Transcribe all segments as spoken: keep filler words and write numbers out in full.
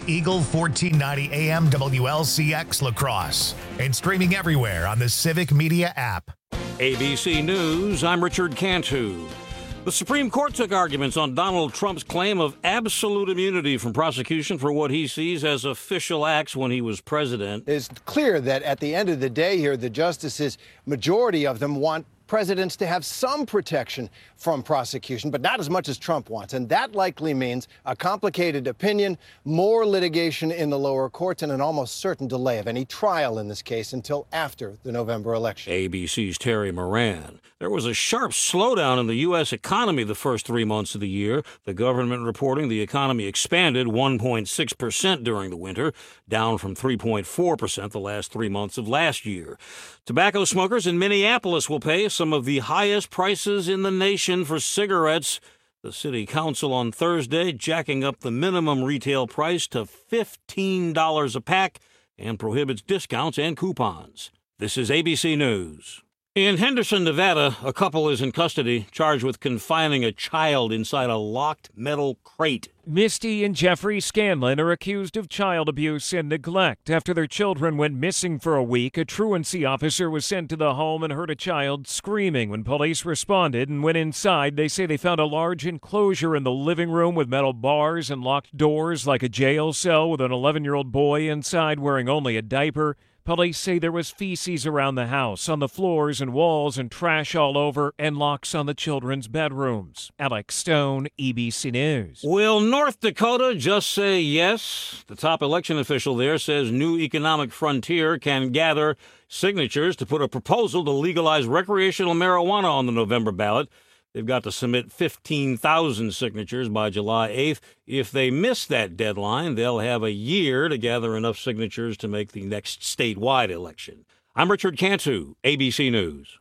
Eagle fourteen ninety A M W L C X La Crosse and streaming everywhere on the Civic Media app. A B C News, I'm Richard Cantu. The Supreme Court took arguments on Donald Trump's claim of absolute immunity from prosecution for what he sees as official acts when he was president. It's clear that at the end of the day here, the justices, majority of them want presidents to have some protection from prosecution, but not as much as Trump wants. And that likely means a complicated opinion, more litigation in the lower courts, and an almost certain delay of any trial in this case until after the November election. A B C's Terry Moran. There was a sharp slowdown in the U S economy the first three months of the year. The government reporting the economy expanded one point six percent during the winter, down from three point four percent the last three months of last year. Tobacco smokers in Minneapolis will pay some of the highest prices in the nation for cigarettes. The city council on Thursday jacking up the minimum retail price to fifteen dollars a pack and prohibits discounts and coupons. This is A B C News. In Henderson, Nevada, a couple is in custody, charged with confining a child inside a locked metal crate. Misty and Jeffrey Scanlon are accused of child abuse and neglect. After their children went missing for a week, a truancy officer was sent to the home and heard a child screaming. When police responded and went inside, they say they found a large enclosure in the living room with metal bars and locked doors like a jail cell with an eleven-year-old boy inside wearing only a diaper. Police say there was feces around the house, on the floors and walls, and trash all over, and locks on the children's bedrooms. Alex Stone, E B C News. Will North Dakota just say yes? The top election official there says New Economic Frontier can gather signatures to put a proposal to legalize recreational marijuana on the November ballot. They've got to submit fifteen thousand signatures by July eighth. If they miss that deadline, they'll have a year to gather enough signatures to make the next statewide election. I'm Richard Cantu, A B C News.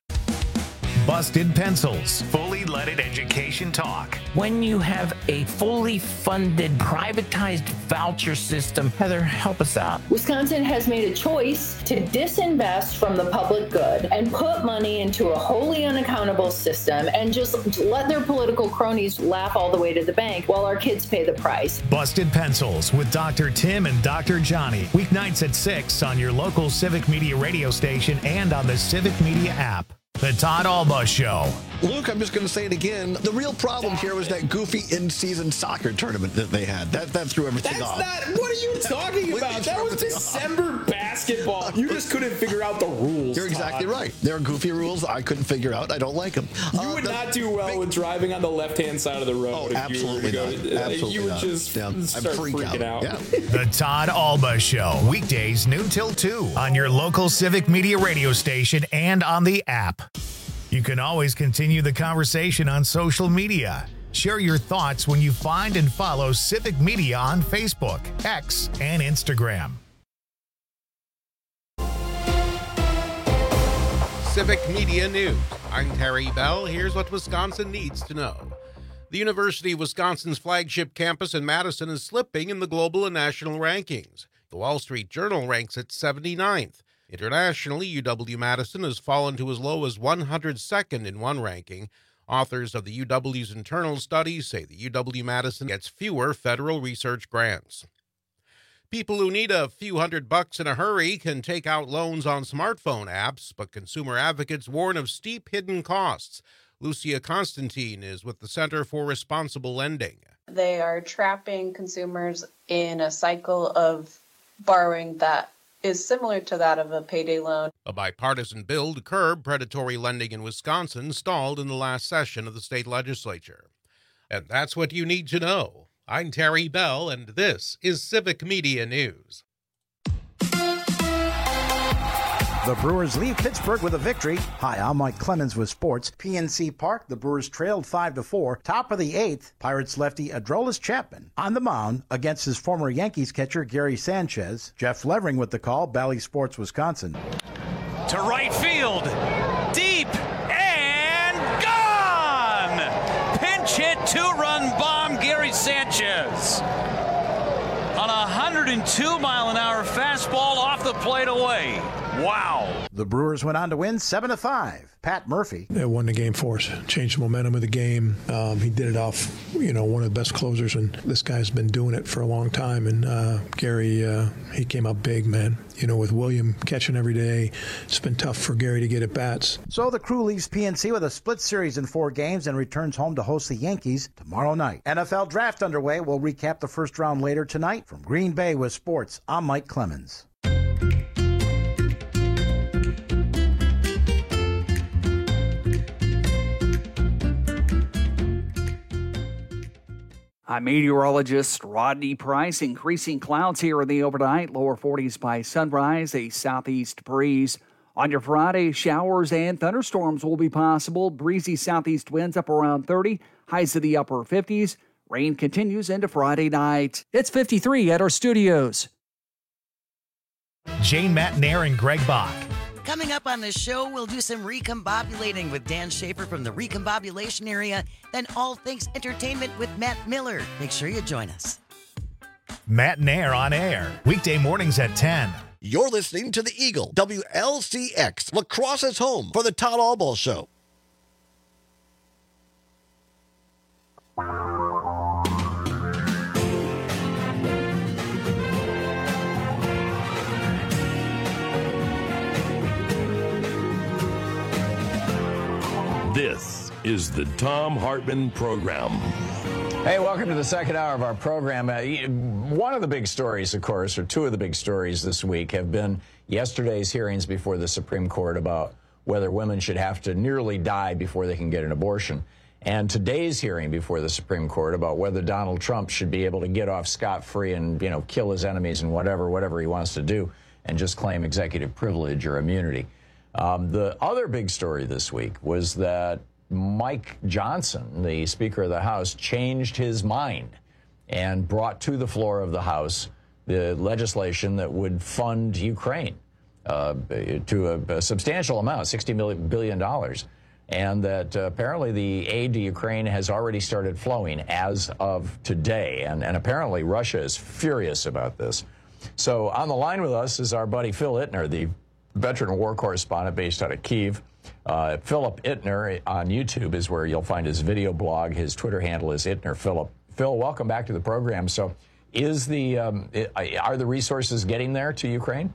Busted Pencils, fully leaded education talk. When you have a fully funded, privatized voucher system, Heather, help us out. Wisconsin has made a choice to disinvest from the public good and put money into a wholly unaccountable system and just let their political cronies laugh all the way to the bank while our kids pay the price. Busted Pencils with Doctor Tim and Doctor Johnny. Weeknights at six on your local Civic Media radio station and on the Civic Media app. The Todd Alba Show. Luke, I'm just going to say it again. The real problem here was that goofy in-season soccer tournament that they had. That that threw everything That's off. Not, what are you talking about? That was December off. basketball. You just couldn't figure out the rules. You're exactly Todd. right. There are goofy rules I couldn't figure out. I don't like them. You uh, would the, not do well big, with driving on the left-hand side of the road. Oh, if absolutely you were not. to go, Absolutely You would not. just yeah, start freak freaking out. out. Yeah. The Todd Alba Show. Weekdays noon till two on your local Civic Media radio station and on the app. You can always continue the conversation on social media. Share your thoughts when you find and follow Civic Media on Facebook, X, and Instagram. Civic Media News. I'm Terry Bell. Here's what Wisconsin needs to know. The University of Wisconsin's flagship campus in Madison is slipping in the global and national rankings. The Wall Street Journal ranks it seventy-ninth. Internationally, U W-Madison has fallen to as low as one hundred second in one ranking. Authors of the U W's internal studies say the U W-Madison gets fewer federal research grants. People who need a few hundred bucks in a hurry can take out loans on smartphone apps, but consumer advocates warn of steep hidden costs. Lucia Constantine is with the Center for Responsible Lending. They are trapping consumers in a cycle of borrowing that is similar to that of a payday loan. A bipartisan bill to curb predatory lending in Wisconsin stalled in the last session of the state legislature. And that's what you need to know. I'm Terry Bell, and this is Civic Media News. The Brewers leave Pittsburgh with a victory. Hi, I'm Mike Clemens with sports. P N C Park, the Brewers trailed five to four. Top of the eighth, Pirates lefty Aroldis Chapman on the mound against his former Yankees catcher Gary Sanchez. Jeff Levering with the call, Bally Sports, Wisconsin. To right field, deep and gone! Pinch hit, two-run bomb, Gary Sanchez. On a one hundred two mile an hour fastball off the plate away. Wow. The Brewers went on to win seven to five. Pat Murphy. They won the game for us, changed the momentum of the game. Um, he did it off, you know, one of the best closers, and this guy's been doing it for a long time. And uh, Gary, uh, he came up big, man. You know, with William catching every day, it's been tough for Gary to get at bats. So the Crew leaves P N C with a split series in four games and returns home to host the Yankees tomorrow night. N F L draft underway. We'll recap the first round later tonight. From Green Bay with sports, I'm Mike Clemens. I'm meteorologist Rodney Price. Increasing clouds here in the overnight, lower forties by sunrise, a southeast breeze. On your Friday, showers and thunderstorms will be possible. Breezy southeast winds up around thirty, highs in the upper fifties. Rain continues into Friday night. It's fifty-three at our studios. Jane Matnair and Greg Bach. Coming up on the show, we'll do some recombobulating with Dan Schaefer from the recombobulation area, then all things entertainment with Matt Miller. Make sure you join us. Matt Nair on air, weekday mornings at ten. You're listening to the Eagle, W L C X, Lacrosse's home for the Todd Albaugh Show. This is the Thom Hartmann Program. Hey, welcome to the second hour of our program. Uh, one of the big stories, of course, or two of the big stories this week have been yesterday's hearings before the Supreme Court about whether women should have to nearly die before they can get an abortion, and today's hearing before the Supreme Court about whether Donald Trump should be able to get off scot-free and, you know, kill his enemies and whatever, whatever he wants to do and just claim executive privilege or immunity. Um, the other big story this week was that Mike Johnson, the Speaker of the House, changed his mind and brought to the floor of the House the legislation that would fund Ukraine uh, to a, a substantial amount, sixty billion dollars, and that uh, apparently the aid to Ukraine has already started flowing as of today, and, and apparently Russia is furious about this. So on the line with us is our buddy Phil Ittner, the veteran war correspondent based out of Kyiv. Uh, Philip Ittner on YouTube is where you'll find his video blog. His Twitter handle is Ittner Philip. Phil, welcome back to the program. So is the um, are the resources getting there to Ukraine?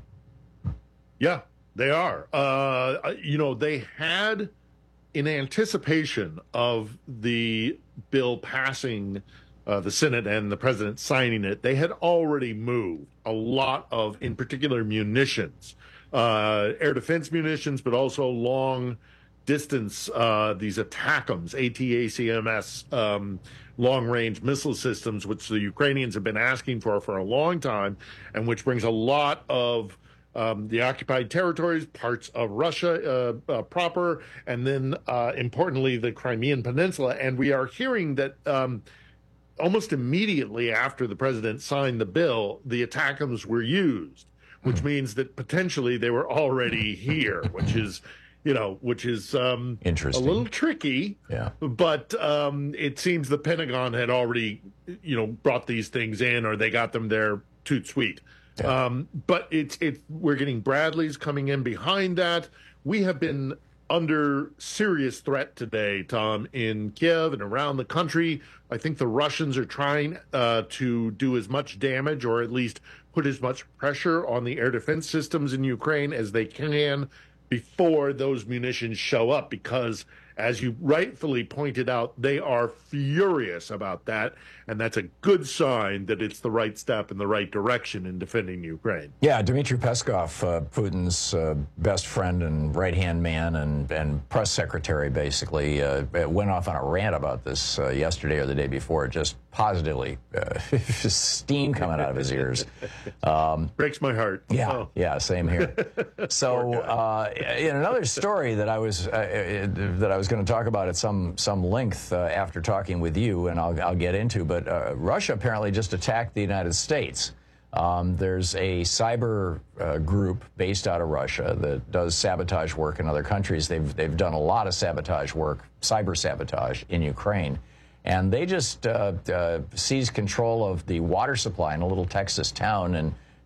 Yeah, they are. Uh, you know, they had, in anticipation of the bill passing uh, the Senate and the president signing it, they had already moved a lot of, in particular, munitions. Uh, air defense munitions, but also long distance, uh, these ATACMS, A T A C M S, um, long range missile systems, which the Ukrainians have been asking for for a long time, and which brings a lot of um, the occupied territories, parts of Russia uh, uh, proper, and then uh, importantly, the Crimean Peninsula. And we are hearing that um, almost immediately after the president signed the bill, the ATACMS were used, which means that potentially they were already here, which is, you know, which is um, interesting, a little tricky. Yeah. But um, it seems the Pentagon had already, you know, brought these things in, or they got them there toot sweet. Yeah. Um, but it's it. We're getting Bradleys coming in behind that. We have been under serious threat today, Tom, in Kiev and around the country. I think the Russians are trying uh, to do as much damage, or at least put as much pressure on the air defense systems in Ukraine as they can before those munitions show up, because, as you rightfully pointed out, they are furious about that, and that's a good sign that it's the right step in the right direction in defending Ukraine. Yeah, Dmitry Peskov, uh, Putin's uh, best friend and right-hand man and, and press secretary, basically, uh, went off on a rant about this uh, yesterday or the day before, just positively uh, steam coming out of his ears. Um, Breaks my heart. Yeah, oh. yeah, same here. So, uh, in another story that I was uh, that I was going to talk about at some some length uh, after talking with you, and I'll I'll get into, but uh, Russia apparently just attacked the United States. Um, there's a cyber uh, group based out of Russia that does sabotage work in other countries. They've they've done a lot of sabotage work, cyber sabotage in Ukraine. And they just uh, uh, seized control of the water supply in a little Texas town and,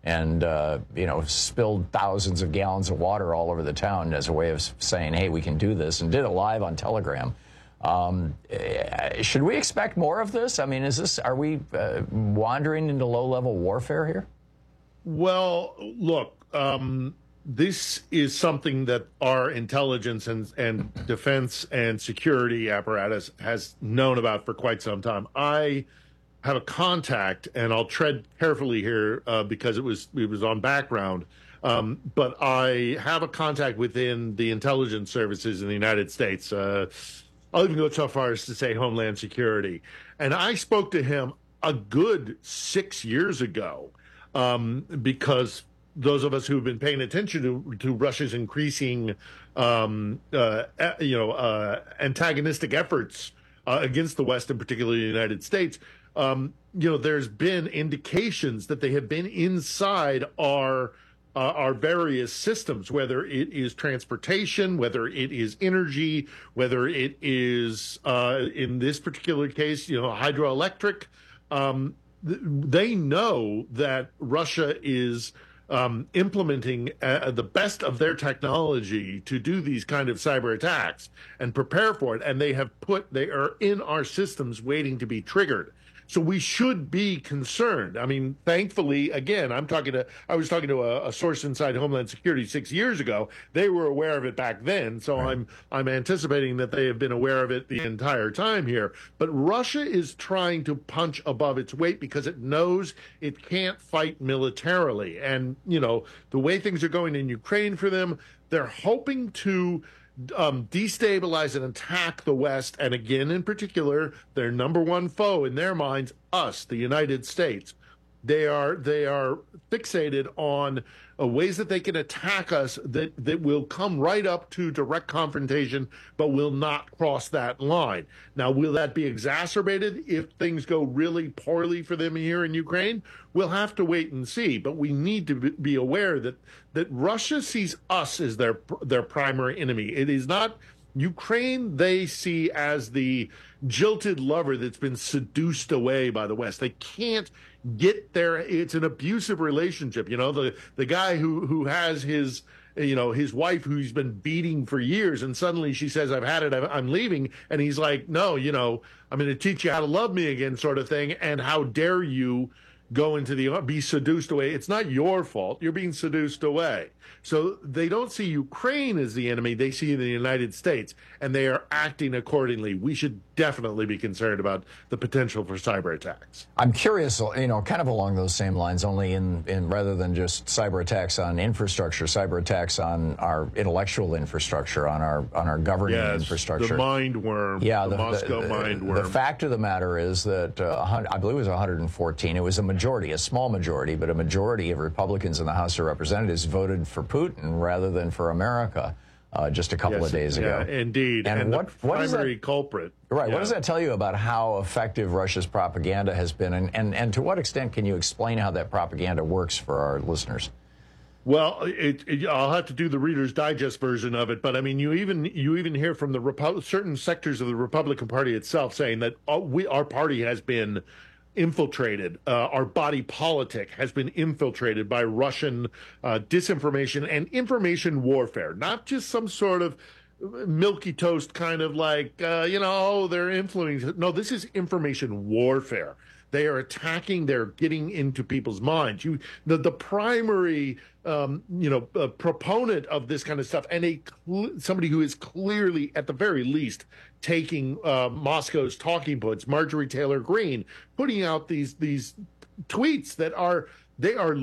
and uh, you know, spilled thousands of gallons of water all over the town as a way of saying, hey, we can do this, and did it live on Telegram. Um, should we expect more of this? I mean, is this, are we uh, wandering into low-level warfare here? Well, look, um, this is something that our intelligence and, and defense and security apparatus has known about for quite some time. I have a contact, and I'll tread carefully here uh, because it was it was on background, um, but I have a contact within the intelligence services in the United States. Uh, I'll even go so far as to say Homeland Security. And I spoke to him a good six years ago um, because those of us who've been paying attention to, to Russia's increasing, um, uh, you know, uh, antagonistic efforts uh, against the West, and particularly the United States, um, you know, there's been indications that they have been inside our Uh, our various systems, whether it is transportation, whether it is energy, whether it is, uh, in this particular case, you know, hydroelectric. Um, th- they know that Russia is um, implementing uh, the best of their technology to do these kind of cyber attacks and prepare for it. And they have put, they are in our systems waiting to be triggered. So we should be concerned. I mean, thankfully, again, I'm talking to, I was talking to a, a source inside Homeland Security six years ago. They were aware of it back then. So right. I'm, I'm anticipating that they have been aware of it the entire time here. But Russia is trying to punch above its weight because it knows it can't fight militarily. And, you know, the way things are going in Ukraine for them, they're hoping to Um, destabilize and attack the West, and again, in particular, their number one foe in their minds, us, the United States. They are they are fixated on uh, ways that they can attack us that, that will come right up to direct confrontation, but will not cross that line. Now, will that be exacerbated if things go really poorly for them here in Ukraine? We'll have to wait and see, but we need to be aware that that Russia sees us as their their primary enemy. It is not Ukraine they see as the jilted lover that's been seduced away by the West. They can't get there. It's an abusive relationship. You know, the the guy who who has his, you know, his wife who he's been beating for years, and suddenly she says, I've had it, I'm leaving. And he's like, no, you know, I'm going to teach you how to love me again, sort of thing. And how dare you go into the, be seduced away. It's not your fault. You're being seduced away. So they don't see Ukraine as the enemy. They see the United States, and they are acting accordingly. We should definitely be concerned about the potential for cyber attacks. I'm curious, you know, kind of along those same lines, only in, in rather than just cyber attacks on infrastructure, cyber attacks on our intellectual infrastructure, on our on our governing yes, infrastructure. The mind worm, yeah, the, the Moscow the, mind worm. The fact of the matter is that, uh, I believe it was one hundred fourteen, it was a majority, a small majority, but a majority of Republicans in the House of Representatives voted for Putin rather than for America uh, just a couple yes, of days yeah, ago. Indeed. And, and what, the what primary that, culprit. Right. Yeah. What does that tell you about how effective Russia's propaganda has been? And, and, and to what extent can you explain how that propaganda works for our listeners? Well, it, it, I'll have to do the Reader's Digest version of it, but I mean, you even you even hear from the Repu- certain sectors of the Republican Party itself saying that uh, we our party has been infiltrated. Uh, our body politic has been infiltrated by Russian uh, disinformation and information warfare, not just some sort of milky toast kind of like, uh, you know, oh, they're influencing. No, this is information warfare. They are attacking. They're getting into people's minds. You, the the primary, um, you know, uh, proponent of this kind of stuff, and a cl- somebody who is clearly, at the very least, taking uh, Moscow's talking points, Marjorie Taylor Greene, putting out these these tweets that are they are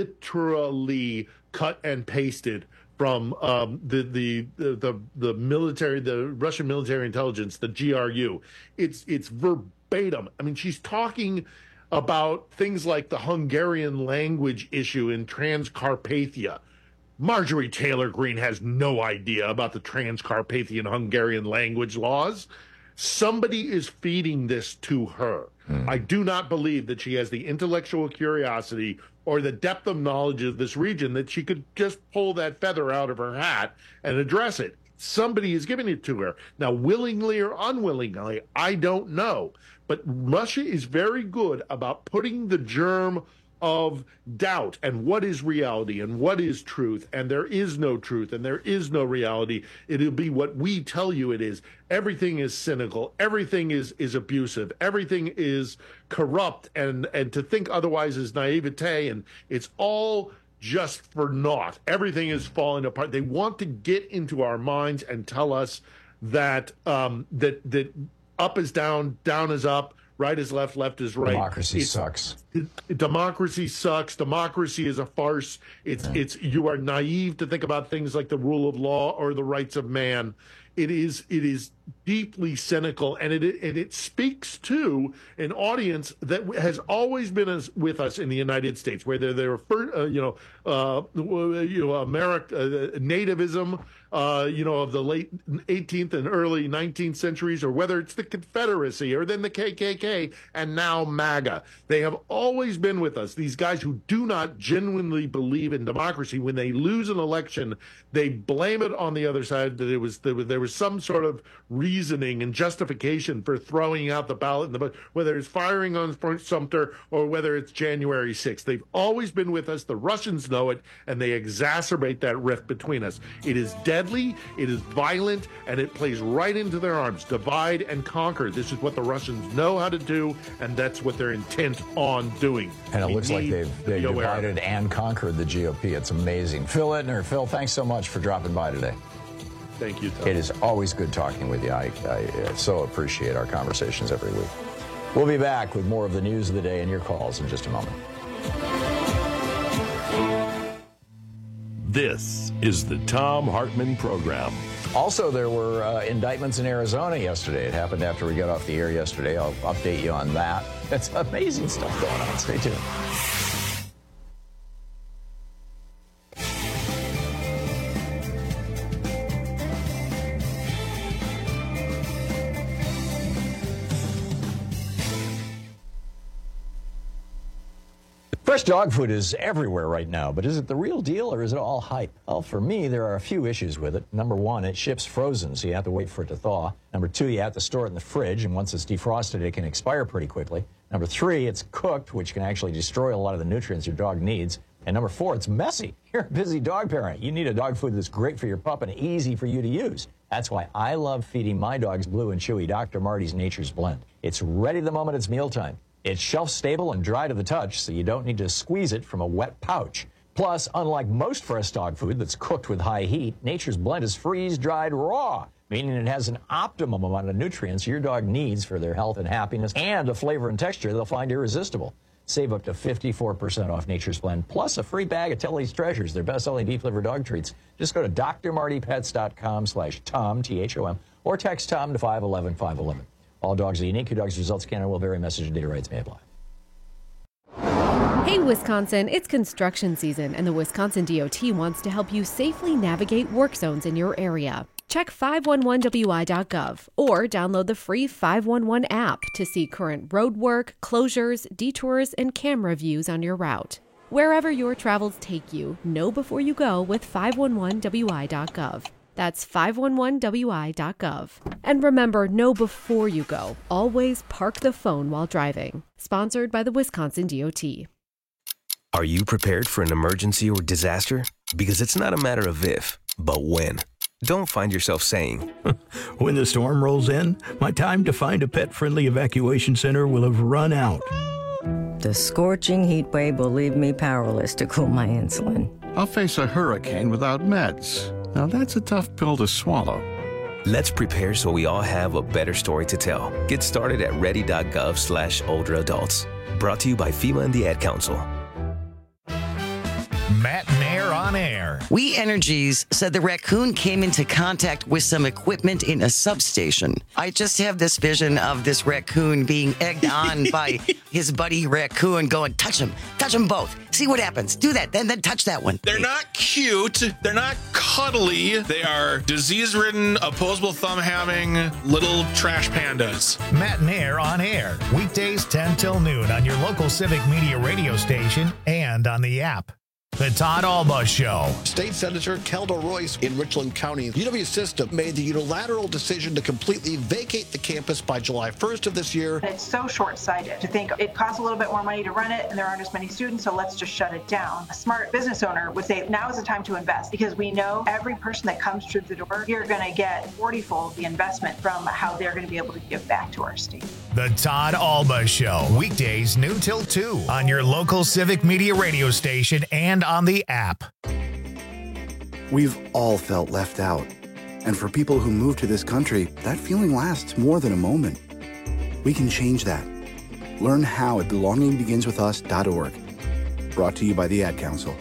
literally cut and pasted from um, the, the the the military, the Russian military intelligence, the G R U. It's it's verbatim. I mean, she's talking about things like the Hungarian language issue in Transcarpathia. Marjorie Taylor Greene has no idea about the Transcarpathian Hungarian language laws. Somebody is feeding this to her. Mm. I do not believe that she has the intellectual curiosity or the depth of knowledge of this region that she could just pull that feather out of her hat and address it. Somebody is giving it to her. Now, willingly or unwillingly, I don't know. But Russia is very good about putting the germ of doubt and what is reality and what is truth, and there is no truth and there is no reality. It'll be what we tell you it is. Everything is cynical, everything is is abusive, everything is corrupt, and and to think otherwise is naivete, and it's all just for naught. Everything is falling apart. They want to get into our minds and tell us that um that that up is down, down is up, right is left, left is right. Democracy it's, sucks. Democracy sucks. Democracy is a farce. It's yeah. it's you are naive to think about things like the rule of law or the rights of man. It is it is deeply cynical, and it and it speaks to an audience that has always been as, with us in the United States, whether they're first, uh, you know uh, you know America uh, nativism, uh, you know of the late eighteenth and early nineteenth centuries, or whether it's the Confederacy or then the K K K and now MAGA. They have always been with us. These guys who do not genuinely believe in democracy, when they lose an election, they blame it on the other side, that it was there was, there was some sort of reasoning and justification for throwing out the ballot in the vote, whether it's firing on Fort Sumter or whether it's January sixth. They've always been with us. The Russians know it, and they exacerbate that rift between us. It is deadly, it is violent, and it plays right into their arms. Divide and conquer. This is what the Russians know how to do, and that's what they're intent on doing. And it we looks like they've, they've divided and conquered the G O P. It's amazing. Phil Ittner. Phil, thanks so much for dropping by today. Thank you, Tom. It is always good talking with you. I, I so appreciate our conversations every week. We'll be back with more of the news of the day and your calls in just a moment. This is the Thom Hartmann Program. Also, there were uh, indictments in Arizona yesterday. It happened after we got off the air yesterday. I'll update you on that. That's amazing stuff going on. Stay tuned. Fresh dog food is everywhere right now, but is it the real deal or is it all hype? Well, for me, there are a few issues with it. Number one, it ships frozen, so you have to wait for it to thaw. Number two, you have to store it in the fridge, and once it's defrosted, it can expire pretty quickly. Number three, it's cooked, which can actually destroy a lot of the nutrients your dog needs. And number four, it's messy. You're a busy dog parent. You need a dog food that's great for your pup and easy for you to use. That's why I love feeding my dogs Blue and Chewy Doctor Marty's Nature's Blend. It's ready the moment it's mealtime. It's shelf-stable and dry to the touch, so you don't need to squeeze it from a wet pouch. Plus, unlike most fresh dog food that's cooked with high heat, Nature's Blend is freeze-dried raw, meaning it has an optimum amount of nutrients your dog needs for their health and happiness, and a flavor and texture they'll find irresistible. Save up to fifty-four percent off Nature's Blend, plus a free bag of Tilly's Treasures, their best-selling beef liver dog treats. Just go to d r marty pets dot com slash Tom, T H O M, or text Tom to five one one, five one one. All dogs are unique. Your dog's results can and will vary. Message and data rights may apply. Hey, Wisconsin, it's construction season, and the Wisconsin D O T wants to help you safely navigate work zones in your area. Check five one one W I dot gov or download the free five one one app to see current road work, closures, detours, and camera views on your route. Wherever your travels take you, know before you go with five one one W I dot gov. That's five one one W I dot gov. And remember, know before you go. Always park the phone while driving. Sponsored by the Wisconsin D O T. Are you prepared for an emergency or disaster? Because it's not a matter of if, but when. Don't find yourself saying, when the storm rolls in, my time to find a pet-friendly evacuation center will have run out. The scorching heat wave will leave me powerless to cool my insulin. I'll face a hurricane without meds. Now that's a tough pill to swallow. Let's prepare so we all have a better story to tell. Get started at ready dot gov slash older adults. Brought to you by FEMA and the Ad Council. Matt and Air on air. We Energies said the raccoon came into contact with some equipment in a substation. I just have this vision of this raccoon being egged on by his buddy raccoon going, touch him, touch them both. See what happens. Do that, then then touch that one. They're not cute. They're not cuddly. They are disease-ridden, opposable thumb-having little trash pandas. Matt and Air on air. Weekdays ten till noon on your local Civic Media radio station and on the app. The Todd Alba Show. State Senator Kelda Royce in Richland County. U W System made the unilateral decision to completely vacate the campus by July first of this year. It's so short-sighted to think it costs a little bit more money to run it and there aren't as many students, so let's just shut it down. A smart business owner would say now is the time to invest because we know every person that comes through the door, you're going to get forty-fold the investment from how they're going to be able to give back to our state. The Todd Alba Show. Weekdays noon till two on your local Civic Media radio station and on the app. We've all felt left out. And for people who move to this country, that feeling lasts more than a moment. We can change that. Learn how at belonging begins with us dot org. Brought to you by the Ad Council.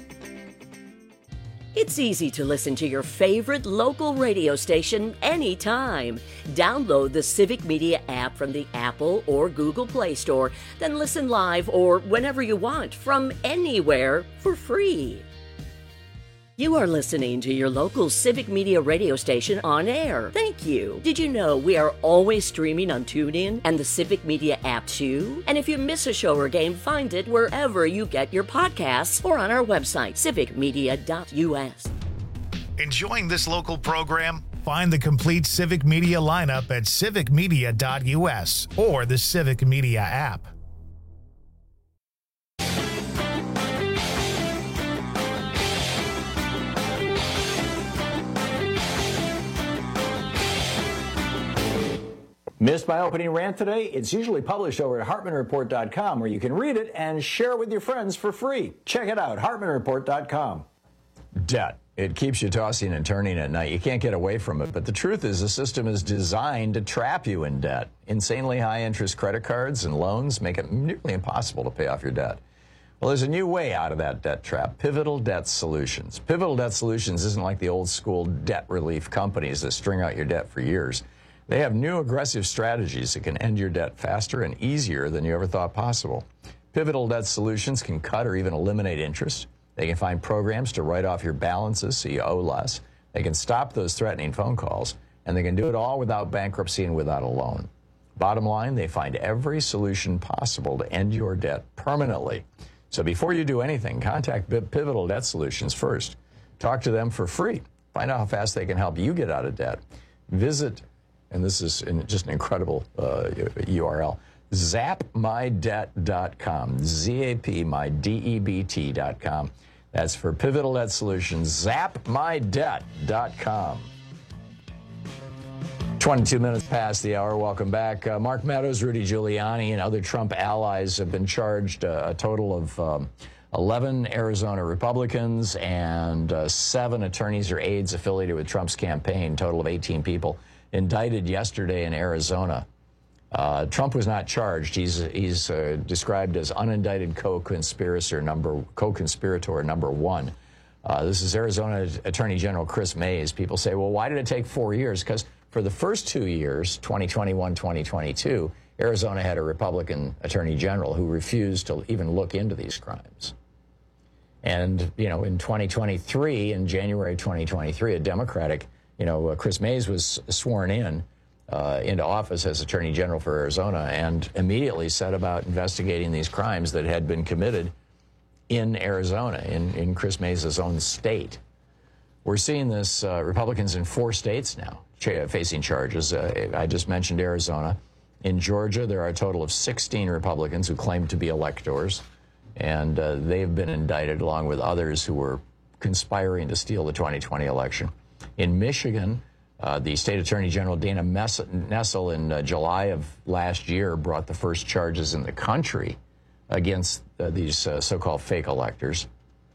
It's easy to listen to your favorite local radio station anytime. Download the Civic Media app from the Apple or Google Play Store, then listen live or whenever you want from anywhere for free. You are listening to your local Civic Media radio station on air. Thank you. Did you know we are always streaming on TuneIn and the Civic Media app too? And if you miss a show or game, find it wherever you get your podcasts or on our website, civic media dot u s. Enjoying this local program? Find the complete Civic Media lineup at civic media dot u s or the Civic Media app. Missed my opening rant today? It's usually published over at hartman report dot com where you can read it and share it with your friends for free. Check it out, hartman report dot com. Debt. It keeps you tossing and turning at night. You can't get away from it. But the truth is the system is designed to trap you in debt. Insanely high interest credit cards and loans make it nearly impossible to pay off your debt. Well, there's a new way out of that debt trap, Pivotal Debt Solutions. Pivotal Debt Solutions isn't like the old school debt relief companies that string out your debt for years. They have new aggressive strategies that can end your debt faster and easier than you ever thought possible. Pivotal Debt Solutions can cut or even eliminate interest. They can find programs to write off your balances so you owe less. They can stop those threatening phone calls, and they can do it all without bankruptcy and without a loan. Bottom line, they find every solution possible to end your debt permanently. So before you do anything, contact Pivotal Debt Solutions first. Talk to them for free. Find out how fast they can help you get out of debt. Visit, and this is just an incredible uh, U R L, zap my debt dot com, Z A P my D E B T dot com. That's for Pivotal Debt Solutions, zap my debt dot com. twenty-two minutes past the hour. Welcome back. Uh, Mark Meadows, Rudy Giuliani, and other Trump allies have been charged uh, a total of um, eleven Arizona Republicans and uh, seven attorneys or aides affiliated with Trump's campaign, total of eighteen people, indicted yesterday in Arizona. Uh, Trump was not charged. He's he's uh, described as unindicted co-conspirator number co-conspirator number one. Uh, this is Arizona Attorney General Chris Mays. People say, well, why did it take four years? Because for the first two years, twenty twenty-one, twenty twenty-two, Arizona had a Republican Attorney General who refused to even look into these crimes. And, you know, in twenty twenty-three, in January twenty twenty-three, a Democratic, you know, uh, Chris Mays was sworn in uh, into office as Attorney General for Arizona and immediately set about investigating these crimes that had been committed in Arizona, in, in Chris Mays' own state. We're seeing this, uh, Republicans in four states now ch- facing charges. Uh, I just mentioned Arizona. In Georgia, there are a total of sixteen Republicans who claim to be electors, and uh, they've been indicted along with others who were conspiring to steal the twenty twenty election. In Michigan, uh, the state attorney general, Dana Nessel, in uh, July of last year brought the first charges in the country against uh, these uh, so-called fake electors.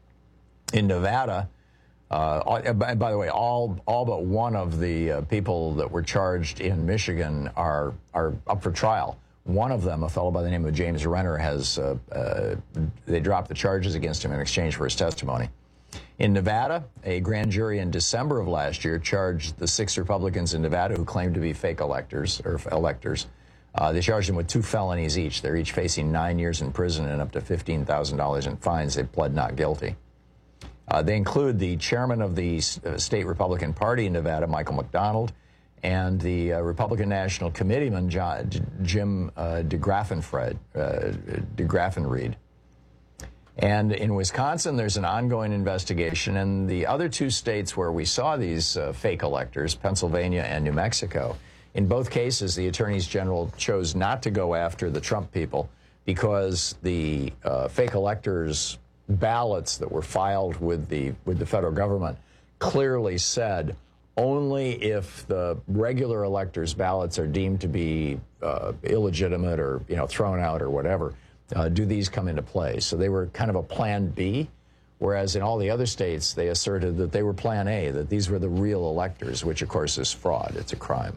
In Nevada, uh, by, by the way, all all but one of the uh, people that were charged in Michigan are are up for trial. One of them, a fellow by the name of James Renner, has uh, uh, they dropped the charges against him in exchange for his testimony. In Nevada, a grand jury in December of last year charged the six Republicans in Nevada who claimed to be fake electors or electors. Uh, they charged them with two felonies each. They're each facing nine years in prison and up to fifteen thousand dollars in fines. They pled not guilty. Uh, they include the chairman of the uh, state Republican Party in Nevada, Michael McDonald, and the uh, Republican National Committeeman, John, Jim uh, DeGraffenfred, uh, DeGraffenreid. And in Wisconsin, there's an ongoing investigation. And the other two states where we saw these uh, fake electors, Pennsylvania and New Mexico, in both cases, the attorneys general chose not to go after the Trump people because the uh, fake electors' ballots that were filed with the with the federal government clearly said only if the regular electors' ballots are deemed to be uh, illegitimate or, you know, thrown out or whatever, uh, do these come into play. So they were kind of a plan B, whereas in all the other states, they asserted that they were plan A, that these were the real electors, which, of course, is fraud. It's a crime.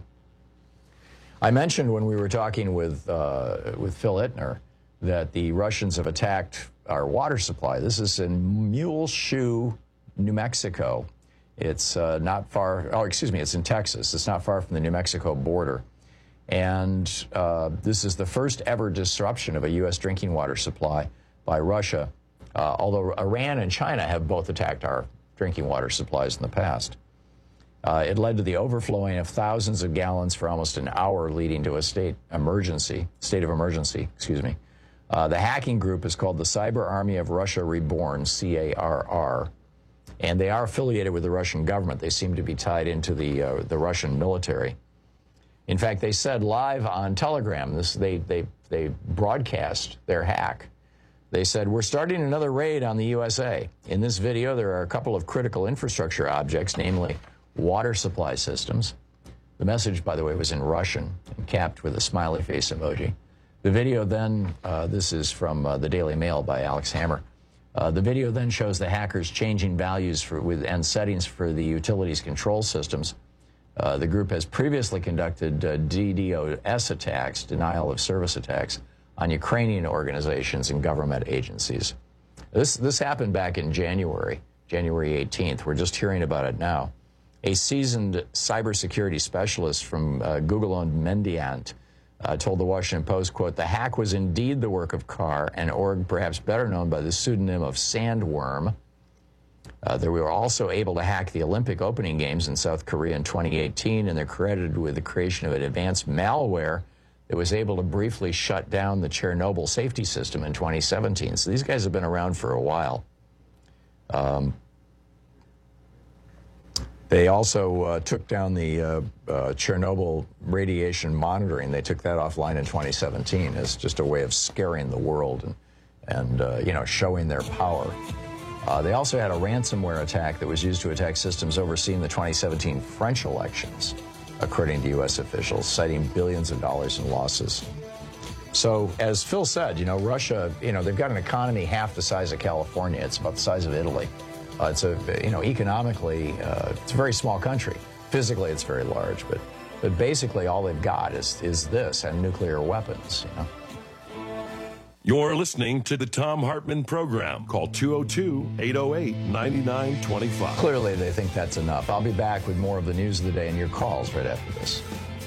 I mentioned when we were talking with, uh, with Phil Ittner that the Russians have attacked our water supply. This is in Muleshoe, New Mexico. It's uh, not far, oh, excuse me, it's in Texas. It's not far from the New Mexico border. And uh, this is the first ever disruption of a U S drinking water supply by Russia, uh, although Iran and China have both attacked our drinking water supplies in the past. Uh, it led to the overflowing of thousands of gallons for almost an hour, leading to a state emergency, state of emergency, excuse me. Uh, the hacking group is called the Cyber Army of Russia Reborn, C A R R. And they are affiliated with the Russian government. They seem to be tied into the uh, the Russian military. In fact, they said live on Telegram, this they they they broadcast their hack. They said, "We're starting another raid on the U S A. In this video, there are a couple of critical infrastructure objects, namely water supply systems." The message, by the way, was in Russian and capped with a smiley face emoji. The video then, uh, this is from uh, the Daily Mail by Alex Hammer. Uh, the video then shows the hackers changing values for, with, and settings for the utilities control systems. Uh, the group has previously conducted uh, DDoS attacks, denial of service attacks, on Ukrainian organizations and government agencies. This, this happened back in January, January eighteenth. We're just hearing about it now. A seasoned cybersecurity specialist from uh, Google-owned Mendiant Uh, told the Washington Post, quote, "The hack was indeed the work of Carr, an org perhaps better known by the pseudonym of Sandworm. Uh, they were also able to hack the Olympic opening games in South Korea in twenty eighteen, and they're credited with the creation of an advanced malware that was able to briefly shut down the Chernobyl safety system in twenty seventeen. So these guys have been around for a while. Um, They also uh, took down the uh, uh, Chernobyl radiation monitoring. They took that offline in twenty seventeen as just a way of scaring the world and, and uh, you know, showing their power. Uh, they also had a ransomware attack that was used to attack systems overseeing the twenty seventeen French elections, according to U S officials, citing billions of dollars in losses. So, as Phil said, you know, Russia, you know, they've got an economy half the size of California. It's about the size of Italy. Uh, it's a, you know, economically, uh, it's a very small country. Physically, it's very large, but, but basically all they've got is, is this and nuclear weapons, you know. You're listening to the Thom Hartmann Program. Call two oh two, eight oh eight, nine nine two five. Clearly, they think that's enough. I'll be back with more of the news of the day and your calls right after this.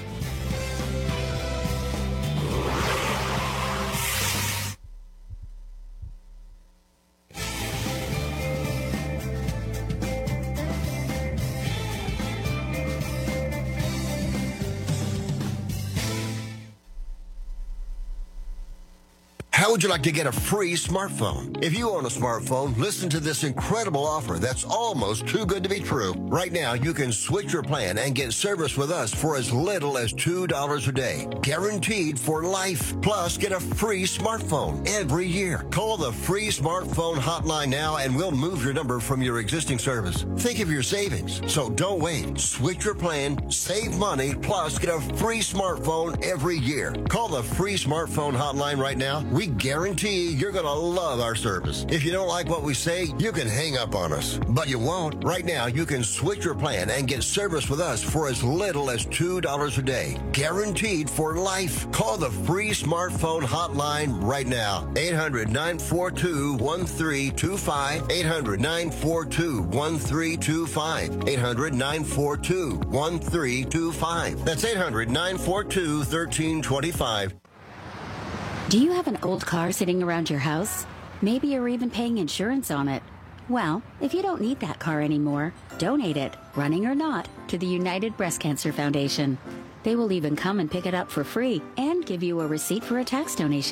How would you like to get a free smartphone? If you own a smartphone, listen to this incredible offer that's almost too good to be true. Right now, you can switch your plan and get service with us for as little as two dollars a day. Guaranteed for life. Plus, get a free smartphone every year. Call the free smartphone hotline now and we'll move your number from your existing service. Think of your savings. So don't wait. Switch your plan, save money, plus get a free smartphone every year. Call the free smartphone hotline right now. We guarantee you're going to love our service. If you don't like what we say, you can hang up on us. But you won't. Right now, you can switch your plan and get service with us for as little as two dollars a day. Guaranteed for life. Call the free smartphone hotline right now. eight hundred, nine four two, one three two five. eight hundred, nine four two, one three two five. eight hundred, nine four two, one three two five. That's eight hundred, nine four two, one three two five. Do you have an old car sitting around your house? Maybe you're even paying insurance on it. Well, if you don't need that car anymore, donate it, running or not, to the United Breast Cancer Foundation. They will even come and pick it up for free and give you a receipt for a tax donation.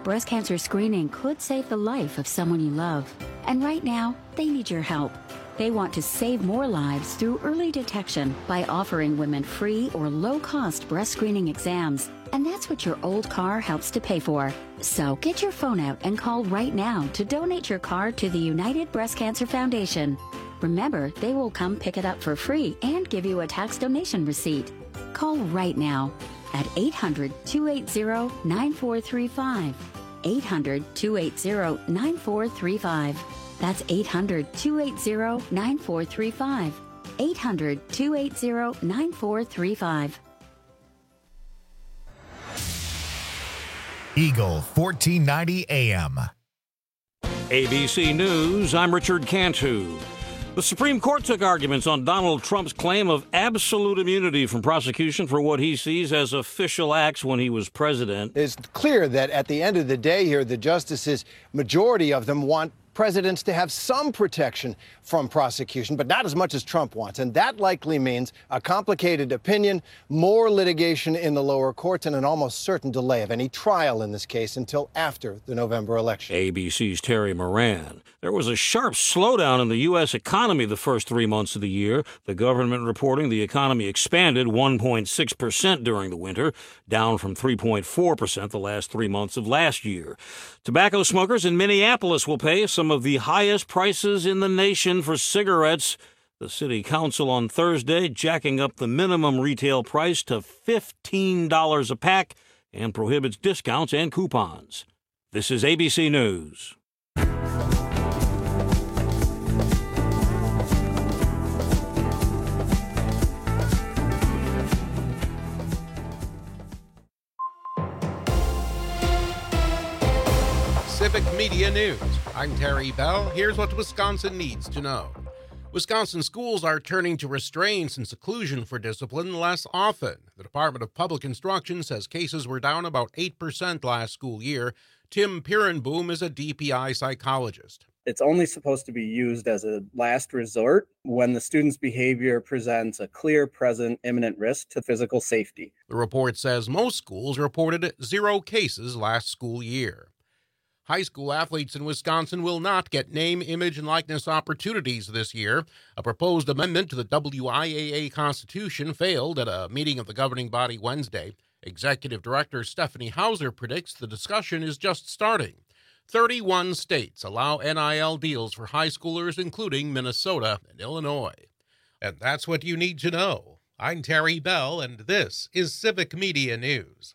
breast cancer screening could save the life of someone you love. And right now, they need your help. They want to save more lives through early detection by offering women free or low-cost breast screening exams. And that's what your old car helps to pay for. So get your phone out and call right now to donate your car to the United Breast Cancer Foundation. Remember, they will come pick it up for free and give you a tax donation receipt. Call right now at eight hundred, two eight zero, nine four three five. eight hundred, two eight zero, nine four three five. That's eight hundred, two eight zero, nine four three five. eight hundred, two eight zero, nine four three five. Eagle fourteen ninety A M. A B C News, I'm Richard Cantu. The Supreme Court took arguments on Donald Trump's claim of absolute immunity from prosecution for what he sees as official acts when he was president. It's clear that at the end of the day here, the justices, majority of them want presidents to have some protection from prosecution, but not as much as Trump wants. And that likely means a complicated opinion, more litigation in the lower courts, and an almost certain delay of any trial in this case until after the November election. A B C's Terry Moran. There was a sharp slowdown in the U S economy the first three months of the year. The government reporting the economy expanded one point six percent during the winter, down from three point four percent the last three months of last year. Tobacco smokers in Minneapolis will pay some of the highest prices in the nation for cigarettes. The city council on Thursday jacking up the minimum retail price to fifteen dollars a pack and prohibits discounts and coupons. This is A B C News. Civic Media News. I'm Terry Bell. Here's what Wisconsin needs to know. Wisconsin schools are turning to restraints and seclusion for discipline less often. The Department of Public Instruction says cases were down about eight percent last school year. Tim Pirenboom is a D P I psychologist. It's only supposed to be used as a last resort when the student's behavior presents a clear, present, imminent risk to physical safety. The report says most schools reported zero cases last school year. High school athletes in Wisconsin will not get name, image, and likeness opportunities this year. A proposed amendment to the W I A A Constitution failed at a meeting of the governing body Wednesday. Executive Director Stephanie Hauser predicts the discussion is just starting. thirty-one states allow N I L deals for high schoolers, including Minnesota and Illinois. And that's what you need to know. I'm Terry Bell, and this is Civic Media News.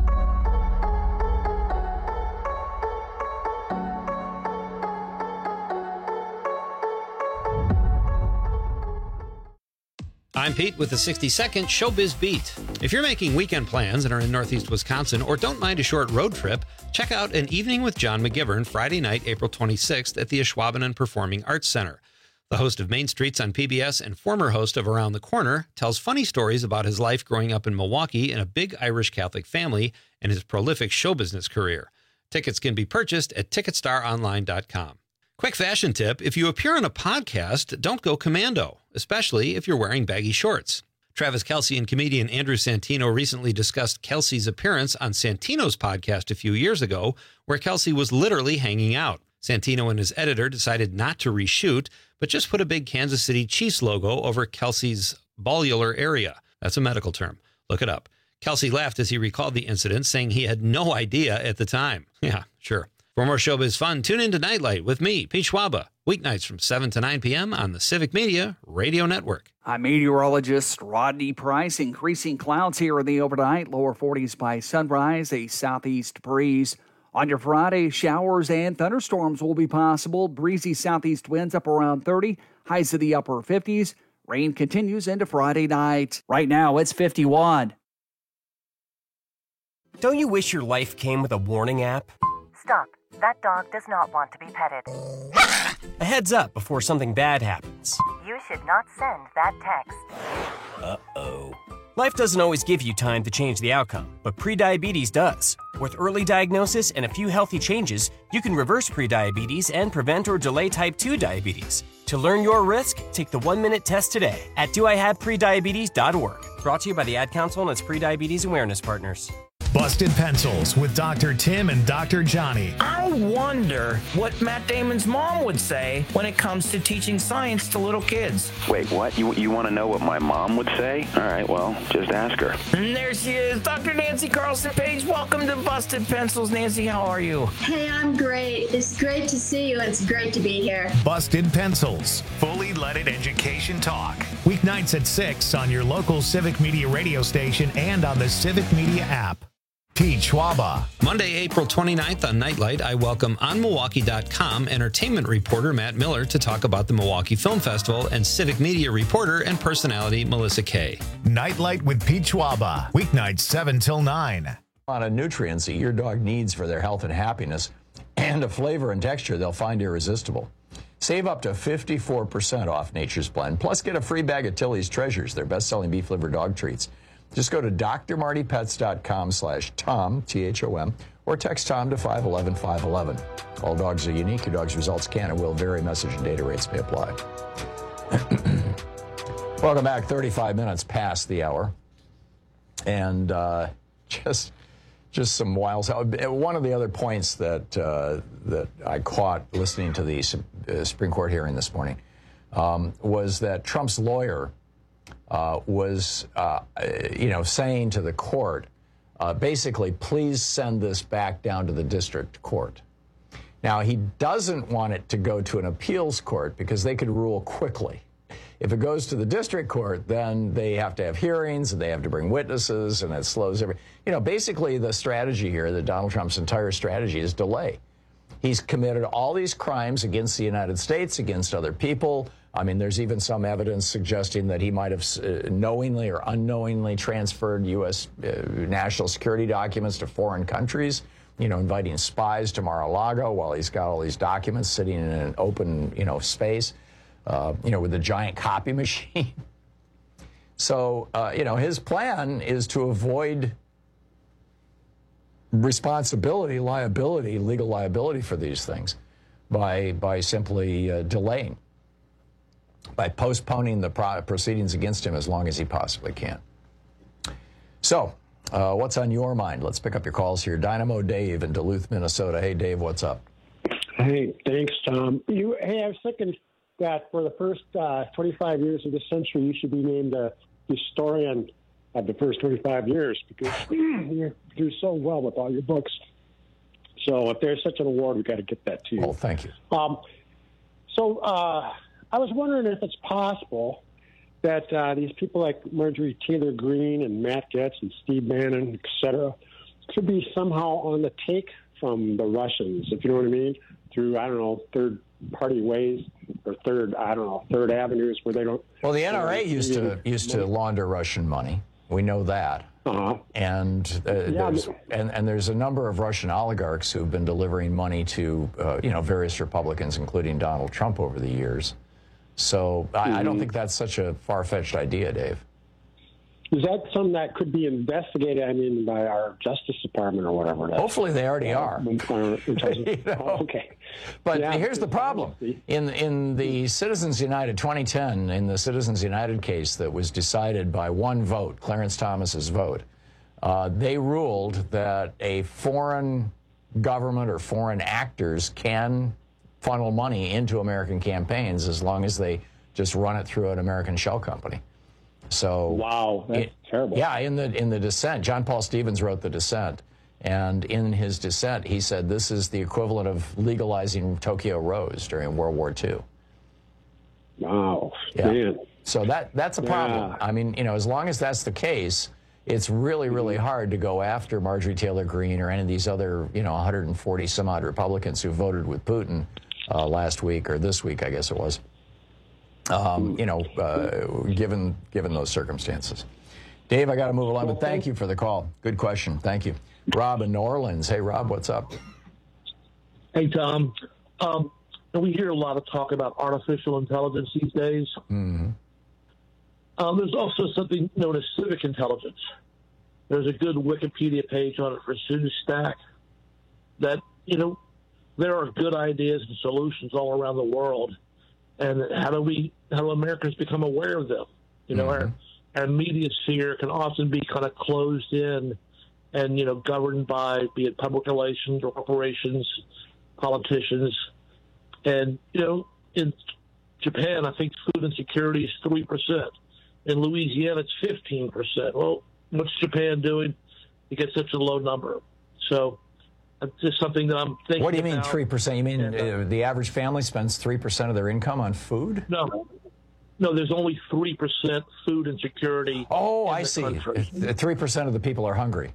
I'm Pete with the sixty second Showbiz Beat. If you're making weekend plans and are in Northeast Wisconsin or don't mind a short road trip, check out An Evening with John McGivern Friday night, April twenty-sixth at the Ashwaubenon Performing Arts Center. The host of Main Streets on P B S and former host of Around the Corner tells funny stories about his life growing up in Milwaukee in a big Irish Catholic family and his prolific show business career. Tickets can be purchased at ticket star online dot com. Quick fashion tip, if you appear on a podcast, don't go commando, especially if you're wearing baggy shorts. Travis Kelce and comedian Andrew Santino recently discussed Kelce's appearance on Santino's podcast a few years ago, where Kelce was literally hanging out. Santino and his editor decided not to reshoot, but just put a big Kansas City Chiefs logo over Kelce's ballular area. That's a medical term. Look it up. Kelce laughed as he recalled the incident, saying he had no idea at the time. Yeah, sure. For more showbiz fun, tune in to Nightlight with me, Pete Schwaba, weeknights from seven to nine p.m. on the Civic Media Radio Network. I'm meteorologist Rodney Price. Increasing clouds here in the overnight, lower forties by sunrise, a southeast breeze. On your Friday, showers and thunderstorms will be possible. Breezy southeast winds up around thirty, highs to the upper fifties. Rain continues into Friday night. Right now, it's fifty-one. Don't you wish your life came with a warning app? Stop. That dog does not want to be petted. A heads up before something bad happens. You should not send that text. Uh-oh. Life doesn't always give you time to change the outcome, but prediabetes does. With early diagnosis and a few healthy changes, you can reverse prediabetes and prevent or delay type two diabetes. To learn your risk, take the one-minute test today at do I have prediabetes dot org. Brought to you by the Ad Council and its prediabetes awareness partners. Busted Pencils with Doctor Tim and Doctor Johnny. I wonder what Matt Damon's mom would say when it comes to teaching science to little kids. Wait, what? You you want to know what my mom would say? All right, well, just ask her. And there she is, Doctor Nancy Carlson Page. Welcome to Busted Pencils. Nancy, how are you? Hey, I'm great. It's great to see you. It's great to be here. Busted Pencils, fully leaded education talk. Weeknights at six on your local Civic Media radio station and on the Civic Media app. Pete Schwaba. Monday, April twenty-ninth on Nightlight, I welcome on Milwaukee dot com entertainment reporter Matt Miller to talk about the Milwaukee Film Festival and Civic Media reporter and personality Melissa Kay. Nightlight with Pete Schwaba. Weeknights seven till nine. A lot of nutrients that your dog needs for their health and happiness, and a flavor and texture they'll find irresistible. Save up to fifty-four percent off Nature's Blend, plus get a free bag of Tilly's Treasures, their best-selling beef liver dog treats. Just go to d r marty pets dot com slash Tom, T H O M, or text Tom to five one one, five one one. All dogs are unique. Your dog's results can and will vary. Message and data rates may apply. Welcome back. thirty-five minutes past the hour. And uh, just just some wild stuff. One of the other points that, uh, that I caught listening to the uh, Supreme Court hearing this morning um, was that Trump's lawyer Uh, was, uh, you know, saying to the court, uh, basically, please send this back down to the district court. Now, he doesn't want it to go to an appeals court because they could rule quickly. If it goes to the district court, then they have to have hearings and they have to bring witnesses, and it slows every. You know, basically, the strategy here, that Donald Trump's entire strategy is delay. He's committed all these crimes against the United States, against other people. I mean, there's even some evidence suggesting that he might have uh, knowingly or unknowingly transferred U S uh, national security documents to foreign countries, you know, inviting spies to Mar-a-Lago while he's got all these documents sitting in an open, you know, space, uh, you know, with a giant copy machine. So, uh, you know, his plan is to avoid responsibility, liability, legal liability for these things by, by simply uh, delaying, by postponing the pro- proceedings against him as long as he possibly can. So, uh, what's on your mind? Let's pick up your calls here. Dynamo Dave in Duluth, Minnesota. Hey, Dave, what's up? Hey, thanks, Tom. You, hey, I was thinking that for the first uh, twenty-five years of this century, you should be named a historian of the first twenty-five years because you do so well with all your books. So if there's such an award, we've got to get that to you. Oh, thank you. Um, so uh, I was wondering if it's possible that uh, these people like Marjorie Taylor Greene and Matt Gaetz and Steve Bannon, et cetera, could be somehow on the take from the Russians, if you know what I mean, through, I don't know, third-party ways or third, I don't know, third avenues where they don't... Well, the N R A used to used to launder Russian money. We know that. Uh-huh. And, uh, yeah, there's, and and there's a number of Russian oligarchs who've been delivering money to, uh, you know, various Republicans, including Donald Trump, over the years. So I, mm-hmm. I don't think that's such a far-fetched idea, Dave. Is that something that could be investigated, I mean, by our Justice Department or whatever? Hopefully they already are. you know? Okay. But yeah, here's the problem. In, in the Citizens United twenty ten, in the Citizens United case that was decided by one vote, Clarence Thomas's vote, uh, they ruled that a foreign government or foreign actors can funnel money into American campaigns as long as they just run it through an American shell company. So wow, that's it, terrible. Yeah, in the in the dissent, John Paul Stevens wrote the dissent, and in his dissent, he said this is the equivalent of legalizing Tokyo Rose during World War Two. Wow, yeah. Man. So that that's a problem. Yeah. I mean, you know, as long as that's the case, it's really really hard to go after Marjorie Taylor Greene or any of these other, you know, one hundred forty some odd Republicans who voted with Putin uh, last week or this week, I guess it was. Um, you know, uh, given given those circumstances. Dave, I got to move along, but thank you for the call. Good question. Thank you. Rob in New Orleans. Hey, Rob, what's up? Hey, Tom. Um, we hear a lot of talk about artificial intelligence these days. Mm-hmm. Um, there's also something known as civic intelligence. There's a good Wikipedia page on it for Susan Stack that, you know, there are good ideas and solutions all around the world. And how do we, how do Americans become aware of them? You know, mm-hmm. our, our media sphere can often be kind of closed in and, you know, governed by, be it public relations or corporations, politicians. And, you know, in Japan, I think food insecurity is three percent. In Louisiana, it's fifteen percent. Well, what's Japan doing to get such a low number? So it's just something that I'm thinking about. What do you mean three percent? You mean uh, the average family spends three percent of their income on food? No. No, there's only three percent food insecurity. Oh, I see. three percent of the people are hungry.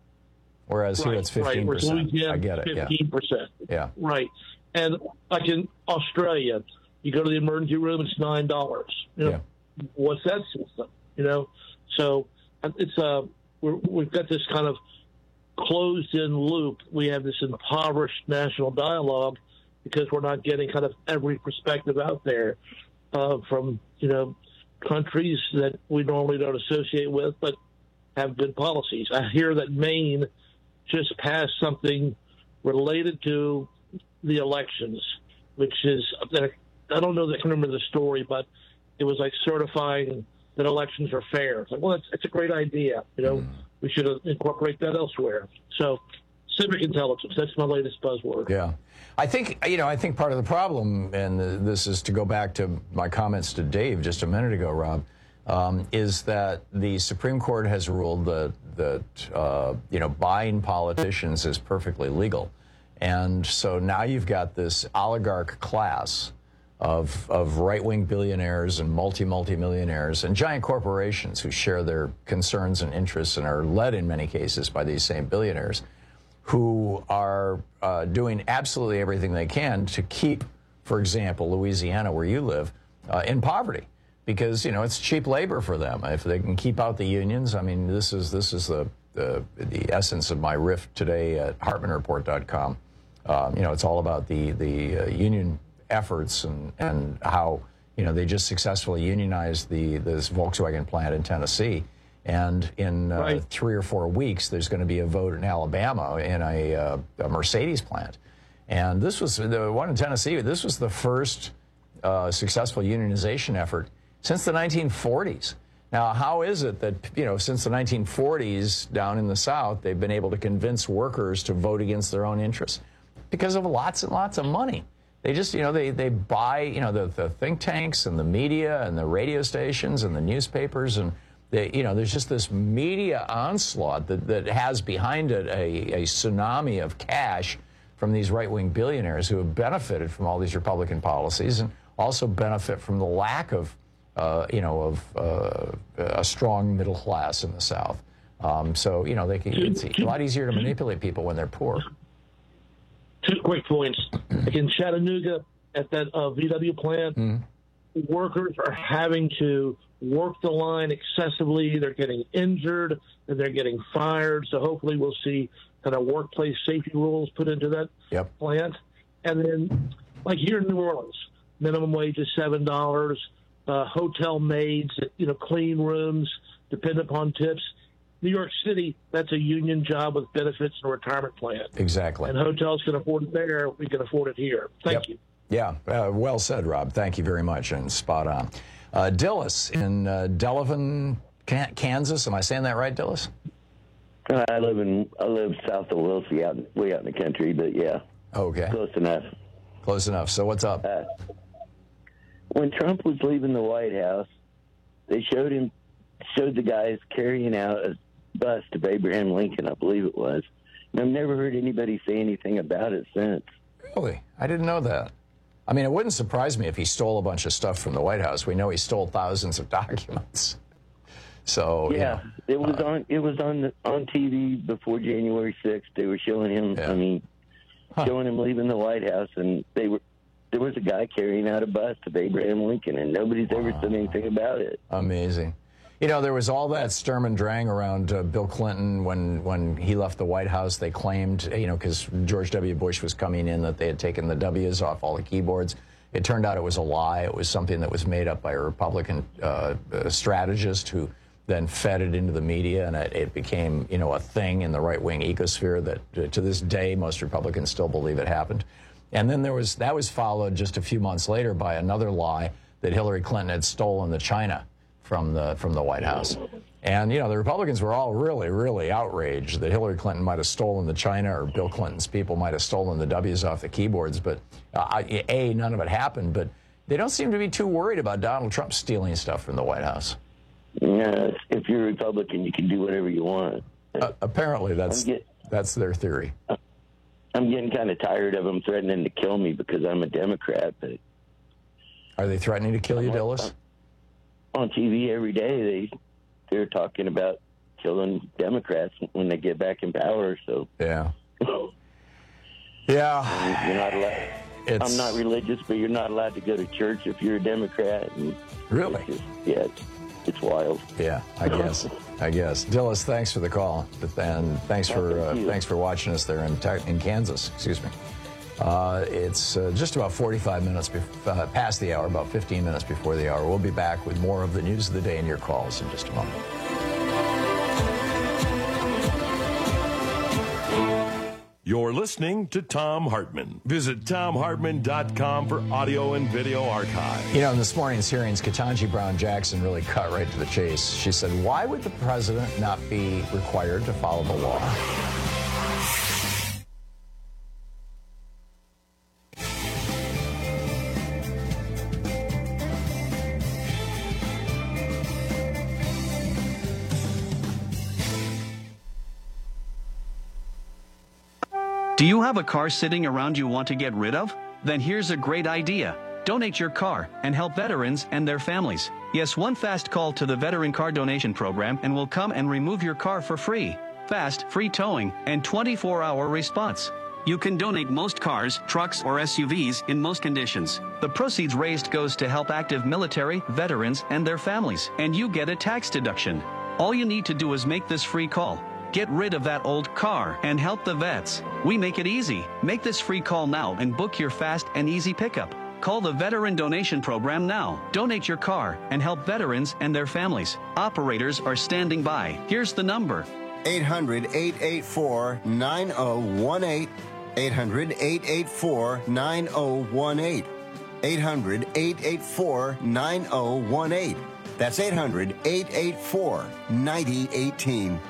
Whereas right, here it's fifteen percent. Right. Louisiana, I get it, fifteen percent. Yeah. Right. And like in Australia, you go to the emergency room, it's nine dollars. You know, yeah. What's that system? You know? So it's uh, we're, we've got this kind of closed-in loop. We have this impoverished national dialogue because we're not getting kind of every perspective out there uh, from, you know, countries that we normally don't associate with but have good policies. I hear that Maine just passed something related to the elections, which is, I don't know that I can remember the story, but it was like certifying that elections are fair. It's like, well, it's, it's a great idea. You know, mm. we should incorporate that elsewhere. So civic intelligence, that's my latest buzzword. Yeah. I think, you know, I think part of the problem, and this is to go back to my comments to Dave just a minute ago, Rob, um, is that the Supreme Court has ruled that, that uh, you know, buying politicians is perfectly legal. And so now you've got this oligarch class of, of right-wing billionaires and multi-multi-millionaires and giant corporations who share their concerns and interests and are led in many cases by these same billionaires who are uh, doing absolutely everything they can to keep, for example, Louisiana, where you live, uh, in poverty. Because, you know, it's cheap labor for them. If they can keep out the unions, I mean, this is this is the the, the essence of my riff today at Hartman Report dot com. Um, you know, it's all about the the uh, union efforts and and how, you know, they just successfully unionized the this Volkswagen plant in Tennessee. And in uh, right. three or four weeks, there's going to be a vote in Alabama in a, uh, a Mercedes plant. And this was the one in Tennessee. This was the first uh, successful unionization effort since the nineteen forties. Now, how is it that, you know, since the nineteen forties down in the South, they've been able to convince workers to vote against their own interests? Because of lots and lots of money. They just, you know, they, they buy, you know, the, the think tanks and the media and the radio stations and the newspapers. And, they, you know, there's just this media onslaught that, that has behind it a, a tsunami of cash from these right-wing billionaires who have benefited from all these Republican policies and also benefit from the lack of Uh, you know, of uh, a strong middle class in the South. Um, so, you know, they can, it's a lot easier to manipulate people when they're poor. Two quick points. Like in Chattanooga, at that uh, V W plant, mm. workers are having to work the line excessively. They're getting injured, and they're getting fired. So hopefully we'll see kind of workplace safety rules put into that yep. plant. And then, like here in New Orleans, minimum wage is seven dollars. Uh, hotel maids, you know, clean rooms, depend upon tips. New York City, that's a union job with benefits and a retirement plan. Exactly. And hotels can afford it there. We can afford it here. Thank yep. you. Yeah, uh, well said, Rob. Thank you very much, and spot on. Uh, Dillis in uh, Delavan, Kansas. Am I saying that right, Dillis? Uh, I live in I live south of Wilsey, out way out in the country, but yeah. Okay. Close enough. Close enough. So what's up? Uh, When Trump was leaving the White House, they showed him, showed the guys carrying out a bust of Abraham Lincoln, I believe it was. And I've never heard anybody say anything about it since. Really? I didn't know that. I mean, it wouldn't surprise me if he stole a bunch of stuff from the White House. We know he stole thousands of documents. So yeah, you know, it was uh, on. It was on the, on T V before January sixth. They were showing him. Yeah. I mean, huh. showing him leaving the White House, and they were. There was a guy carrying out a bust of Abraham Lincoln, and nobody's ever said anything about it. Amazing. You know, there was all that Sturm and Drang around uh, Bill Clinton when, when he left the White House. They claimed, you know, because George W. Bush was coming in, that they had taken the W's off all the keyboards. It turned out it was a lie. It was something that was made up by a Republican uh, strategist who then fed it into the media, and it, it became, you know, a thing in the right-wing ecosphere that uh, to this day most Republicans still believe it happened. And then there was that was followed just a few months later by another lie that Hillary Clinton had stolen the China from the from the White House. And, you know, the Republicans were all really, really outraged that Hillary Clinton might have stolen the China, or Bill Clinton's people might have stolen the W's off the keyboards. But, uh, A, none of it happened. But they don't seem to be too worried about Donald Trump stealing stuff from the White House. Yeah, if you're a Republican, you can do whatever you want. Uh, apparently, that's get, that's their theory. I'm getting kind of tired of them threatening to kill me because I'm a Democrat. But are they threatening to kill you, Dillis? On T V every day, they they're talking about killing Democrats when they get back in power. So yeah, yeah, you're not allowed. It's, I'm not religious, but you're not allowed to go to church if you're a Democrat. And really? It's just, yeah, it's, it's wild. Yeah, I guess. I guess. Dillis, thanks for the call, and thanks for uh, thanks for watching us there in in Kansas. Excuse me. Uh, it's uh, just about forty-five minutes bef- uh, past the hour, about fifteen minutes before the hour. We'll be back with more of the news of the day and your calls in just a moment. You're listening to Thom Hartmann. Visit Thom Hartmann dot com for audio and video archive. You know, in this morning's hearings, Ketanji Brown Jackson really cut right to the chase. She said, why would the president not be required to follow the law? Do you have a car sitting around you want to get rid of? Then here's a great idea. Donate your car and help veterans and their families. Yes, one fast call to the Veteran Car Donation Program and we'll come and remove your car for free. Fast, free towing, and twenty-four hour response. You can donate most cars, trucks, or S U Vs in most conditions. The proceeds raised goes to help active military, veterans, and their families, and you get a tax deduction. All you need to do is make this free call. Get rid of that old car and help the vets. We make it easy. Make this free call now and book your fast and easy pickup. Call the Veteran Donation Program now. Donate your car and help veterans and their families. Operators are standing by. Here's the number. eight hundred, eight eight four, nine oh one eight. eight hundred, eight eight four, nine oh one eight. eight hundred, eight eight four, nine oh one eight. That's eight hundred, eight eight four, nine oh one eight.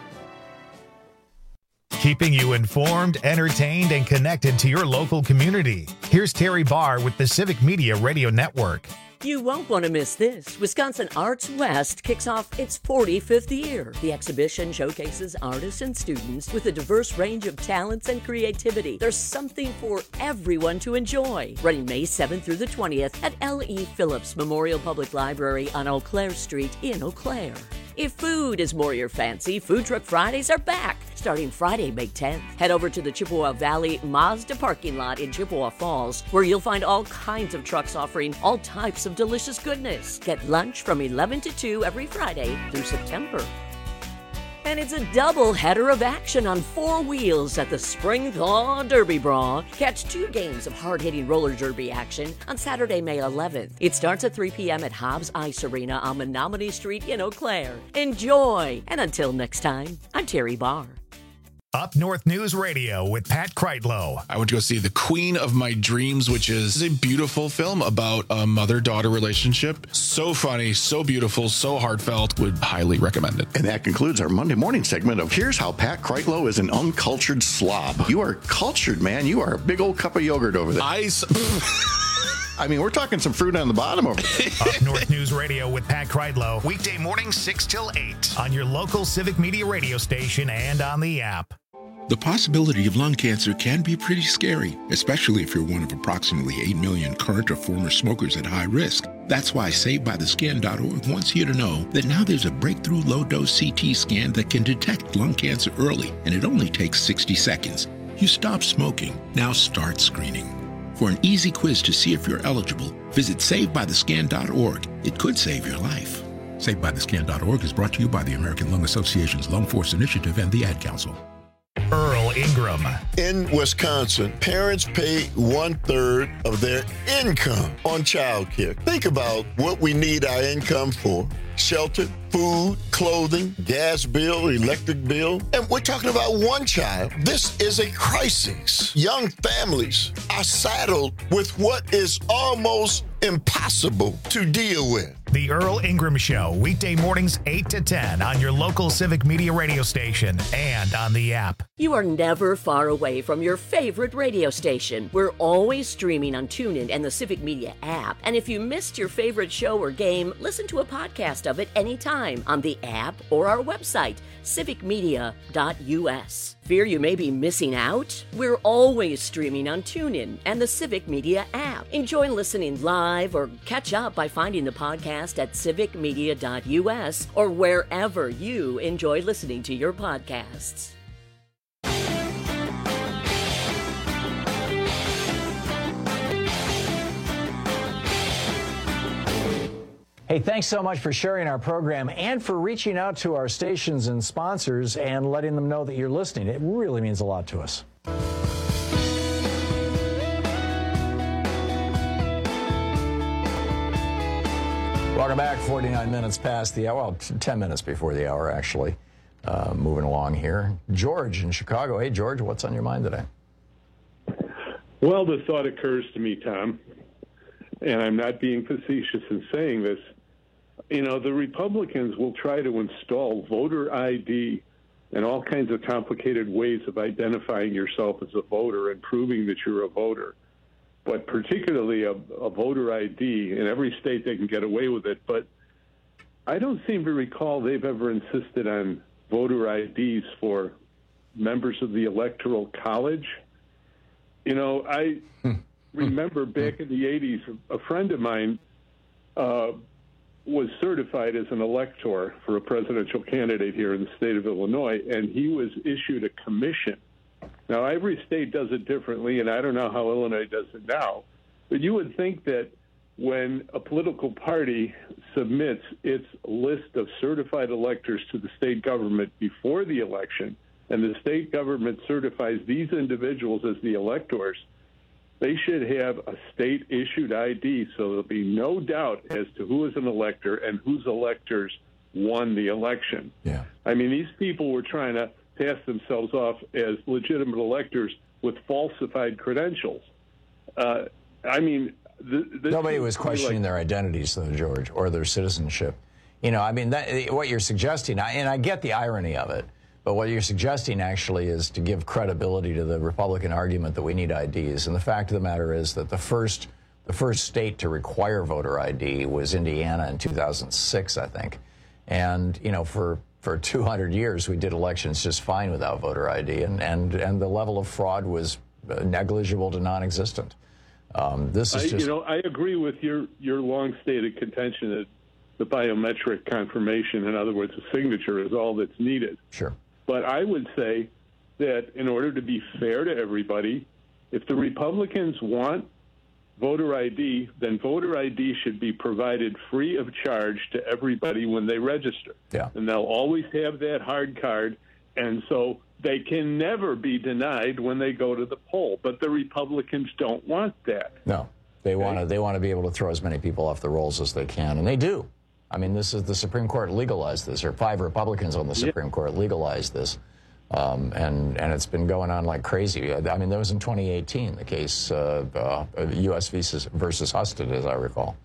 Keeping you informed, entertained, and connected to your local community. Here's Terry Barr with the Civic Media Radio Network. You won't want to miss this. Wisconsin Arts West kicks off its forty-fifth year. The exhibition showcases artists and students with a diverse range of talents and creativity. There's something for everyone to enjoy. Running May seventh through the twentieth at L E Phillips Memorial Public Library on Eau Claire Street in Eau Claire. If food is more your fancy, Food Truck Fridays are back. Starting Friday, May tenth. Head over to the Chippewa Valley Mazda parking lot in Chippewa Falls, where you'll find all kinds of trucks offering all types of delicious goodness. Get lunch from eleven to two every Friday through September. And it's a double header of action on four wheels at the Spring Thaw Derby Brawl. Catch two games of hard-hitting roller derby action on Saturday, May eleventh. It starts at three p.m. at Hobbs Ice Arena on Menominee Street in Eau Claire. Enjoy! And until next time, I'm Terry Barr. Up North News Radio with Pat Kreitlow. I went to go see The Queen of My Dreams, which is a beautiful film about a mother-daughter relationship. So funny, so beautiful, so heartfelt. Would highly recommend it. And that concludes our Monday morning segment of Here's How Pat Kreitlow is an Uncultured Slob. You are cultured, man. You are a big old cup of yogurt over there. I... I mean, we're talking some fruit on the bottom over there. Up North News Radio with Pat Kreitlow. Weekday mornings six till eight on your local Civic Media radio station and on the app. The possibility of lung cancer can be pretty scary, especially if you're one of approximately eight million current or former smokers at high risk. That's why Saved by the Skin dot org wants you to know that now there's a breakthrough low-dose C T scan that can detect lung cancer early, and it only takes sixty seconds. You stop smoking. Now start screening. For an easy quiz to see if you're eligible, visit Saved by the Skin dot org. It could save your life. Saved by the Skin dot org is brought to you by the American Lung Association's Lung Force Initiative and the Ad Council. Earl Ingram. In Wisconsin, parents pay one-third of their income on child care. Think about what we need our income for. Shelter, food, clothing, gas bill, electric bill. And we're talking about one child. This is a crisis. Young families are saddled with what is almost impossible to deal with. The Earl Ingram Show, weekday mornings eight to ten on your local Civic Media radio station and on the app. You are never far away from your favorite radio station. We're always streaming on TuneIn and the Civic Media app. And if you missed your favorite show or game, listen to a podcast of it anytime on the app or our website, civic media dot u s. Fear you may be missing out? We're always streaming on TuneIn and the Civic Media app. Enjoy listening live or catch up by finding the podcast at civic media dot u s or wherever you enjoy listening to your podcasts. Hey, thanks so much for sharing our program and for reaching out to our stations and sponsors and letting them know that you're listening. It really means a lot to us. Welcome back. forty-nine minutes past the hour. Well, ten minutes before the hour, actually. Uh, moving along here. George in Chicago. Hey, George, what's on your mind today? Well, the thought occurs to me, Tom, and I'm not being facetious in saying this. You know, the Republicans will try to install voter I D and all kinds of complicated ways of identifying yourself as a voter and proving that you're a voter. But particularly a, a voter I D, in every state they can get away with it. But I don't seem to recall they've ever insisted on voter I Ds for members of the Electoral College. You know, I remember back in the eighties, a friend of mine uh, was certified as an elector for a presidential candidate here in the state of Illinois, and he was issued a commission. Now, every state does it differently, and I don't know how Illinois does it now, but you would think that when a political party submits its list of certified electors to the state government before the election, and the state government certifies these individuals as the electors, they should have a state-issued I D so there'll be no doubt as to who is an elector and whose electors won the election. Yeah. I mean, these people were trying to pass themselves off as legitimate electors with falsified credentials. Uh, I mean, th- this nobody was questioning like- their identities, though, George, or their citizenship. You know, I mean, that, what you're suggesting, and I get the irony of it, but what you're suggesting actually is to give credibility to the Republican argument that we need I Ds. And the fact of the matter is that the first the first state to require voter I D was Indiana in two thousand six, I think. And, you know, for, for two hundred years, we did elections just fine without voter I D. And, and, and the level of fraud was negligible to non-existent. Um, this is I, just... You know, I agree with your, your long-stated contention that the biometric confirmation, in other words, a signature, is all that's needed. Sure. But I would say that in order to be fair to everybody, if the Republicans want voter I D, then voter I D should be provided free of charge to everybody when they register. Yeah. And they'll always have that hard card, and so they can never be denied when they go to the poll. But the Republicans don't want that. No. They want to they want to be able to throw as many people off the rolls as they can, and they do. I mean, this is the Supreme Court legalized this, or five Republicans on the Supreme yeah. Court legalized this, um, and and it's been going on like crazy. I mean, that was in twenty eighteen, the case uh, uh, U S versus, versus Husted, as I recall.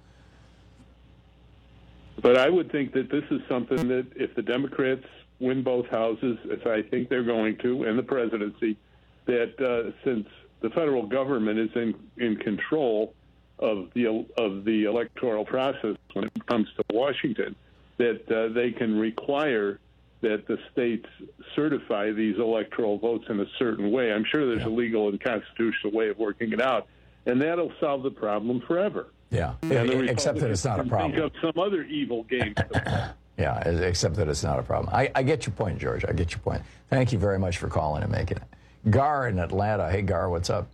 But I would think that this is something that if the Democrats win both houses, as I think they're going to, and the presidency, that uh, since the federal government is in, in control of the of the electoral process when it comes to Washington, that uh, they can require that the states certify these electoral votes in a certain way. I'm sure there's yeah. a legal and constitutional way of working it out, and that'll solve the problem forever. Yeah, except that it's not a problem. Think of some other evil game. Yeah, except that it's not a problem. I, I get your point, George. I get your point. Thank you very much for calling and making it. Gar in Atlanta. Hey, Gar, what's up?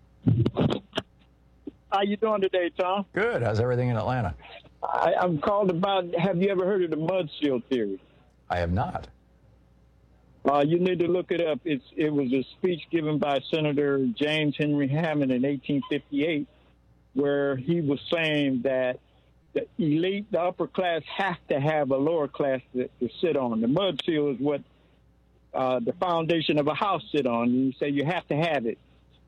How you doing today, Tom? Good. How's everything in Atlanta? I, I'm called about, have you ever heard of the mud seal theory? I have not. Uh, you need to look it up. It's It was a speech given by Senator James Henry Hammond in eighteen fifty-eight, where he was saying that the elite, the upper class, have to have a lower class to, to sit on. The mud seal is what uh, the foundation of a house sit on. And you say you have to have it.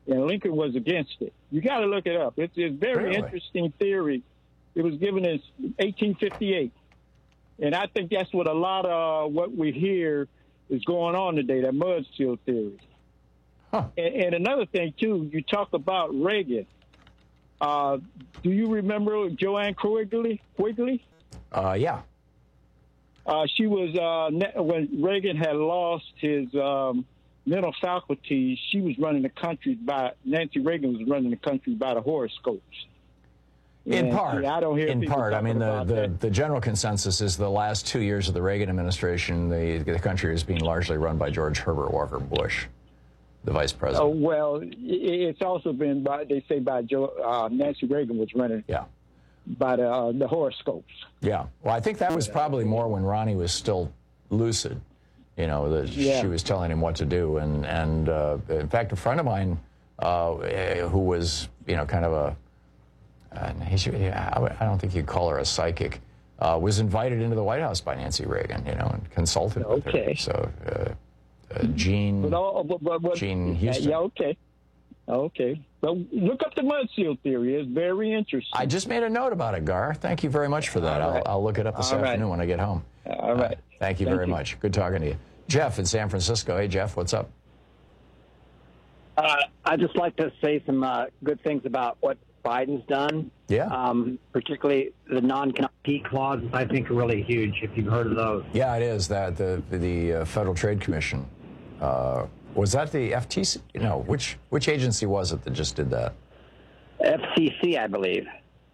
and Lincoln was against it. You got to look it up. It's a very Really? interesting theory. It was given in eighteen fifty-eight. And I think that's what a lot of what we hear is going on today, that mud seal theory. Huh. And, and another thing, too, you talk about Reagan. Uh, do you remember Joanne Quigley? Quigley? Uh, yeah. Uh, she was, uh, when Reagan had lost his um, mental faculties, she was running the country by, Nancy Reagan was running the country by the horoscopes. In And, part, see, I don't hear in people part. I talking mean, the, about the, that. the general consensus is the last two years of the Reagan administration, the, the country is being largely run by George Herbert Walker Bush, the vice Oh, president. well, i- it's also been by, they say by Joe, uh, Nancy Reagan was running yeah. by the, uh, the horoscopes. Yeah. Well, I think that was probably more when Ronnie was still lucid, you know, that Yeah. she was telling him what to do. And, and uh, in fact, a friend of mine uh, who was, you know, kind of a, Uh, he's, yeah, I I don't think you'd call her a psychic, uh, was invited into the White House by Nancy Reagan, you know, and consulted with Okay. her. So, uh, uh, Jean, But all, but, but, but, Jean yeah, Houston. yeah, okay. Okay. But look up the mud seal theory. It's very interesting. I just made a note about it, Gar. Thank you very much for that. All right. I'll, I'll look it up this All right. afternoon when I get home. All right. Uh, thank you Thank very you. much. Good talking to you. Jeff in San Francisco. Hey, Jeff, what's up? Uh, I'd just like to say some uh, good things about what Biden's done. Yeah. Um, particularly the non-compete clauses, I think, are really huge, if you've heard of those. Yeah, it is. That the the uh, Federal Trade Commission. Uh, was that the F T C? No, which which agency was it that just did that? F C C, I believe.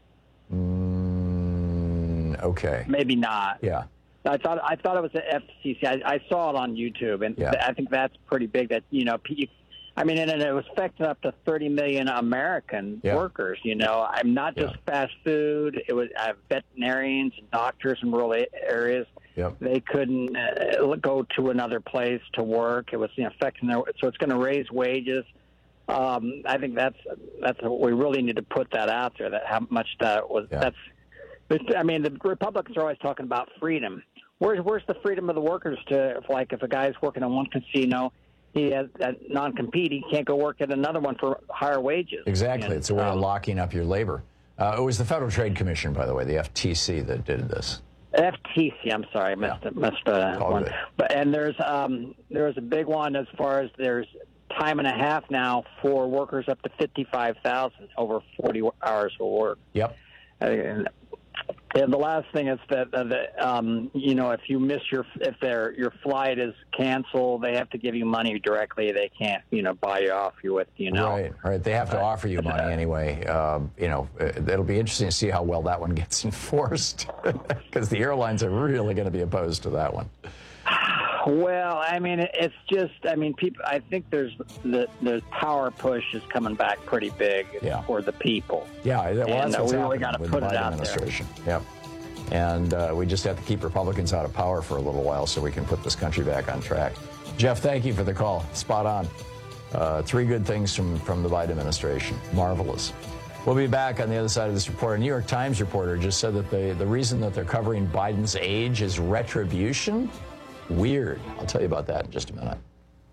Mm, okay. Maybe not. Yeah. I thought I thought it was the F C C. I, I saw it on YouTube, and Yeah. th- I think that's pretty big. That you know, pe- I mean, and it was affecting up to thirty million American Yeah. workers. You know, I'm not just fast food. It was uh, veterinarians and doctors in rural a- areas. Yep. They couldn't uh, go to another place to work. It was you know, affecting their. So it's going to raise wages. Um, I think that's that's what we really need to put that out there. That how much that was. That's. But, I mean, the Republicans are always talking about freedom. Where's where's the freedom of the workers to, if, like, if a guy's working in one casino, he has that non-compete, he can't go work at another one for higher wages. Exactly. And, It's a way of um, locking up your labor. Uh, it was the Federal Trade Commission, by the way, the F T C, that did this. F T C. I'm sorry, I missed it. Missed uh, All one. good. But and there's um there's a big one as far as there's time and a half now for workers up to fifty-five thousand over forty hours of work. Yep. And, and the last thing is that, uh, the, um, you know, if you miss your if their your flight is canceled, they have to give you money directly. They can't, you know, buy you off you with, you know. Right, right. They have to offer you money anyway. Um, you know, uh, it'll be interesting to see how well that one gets enforced, because the airlines are really going to be opposed to that one. Well, I mean, it's just, I mean, people. I think there's the the power push is coming back pretty big Yeah. for the people. Yeah, well, and that's uh, what's we really happening got to with put the it Biden out administration. Yep. And uh, we just have to keep Republicans out of power for a little while so we can put this country back on track. Jeff, thank you for the call. Spot on. Uh, three good things from, from the Biden administration. Marvelous. We'll be back on the other side of this report. A New York Times reporter just said that the, the reason that they're covering Biden's age is retribution. Weird. I'll tell you about that in just a minute.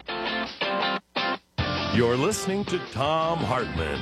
You're listening to Thom Hartmann.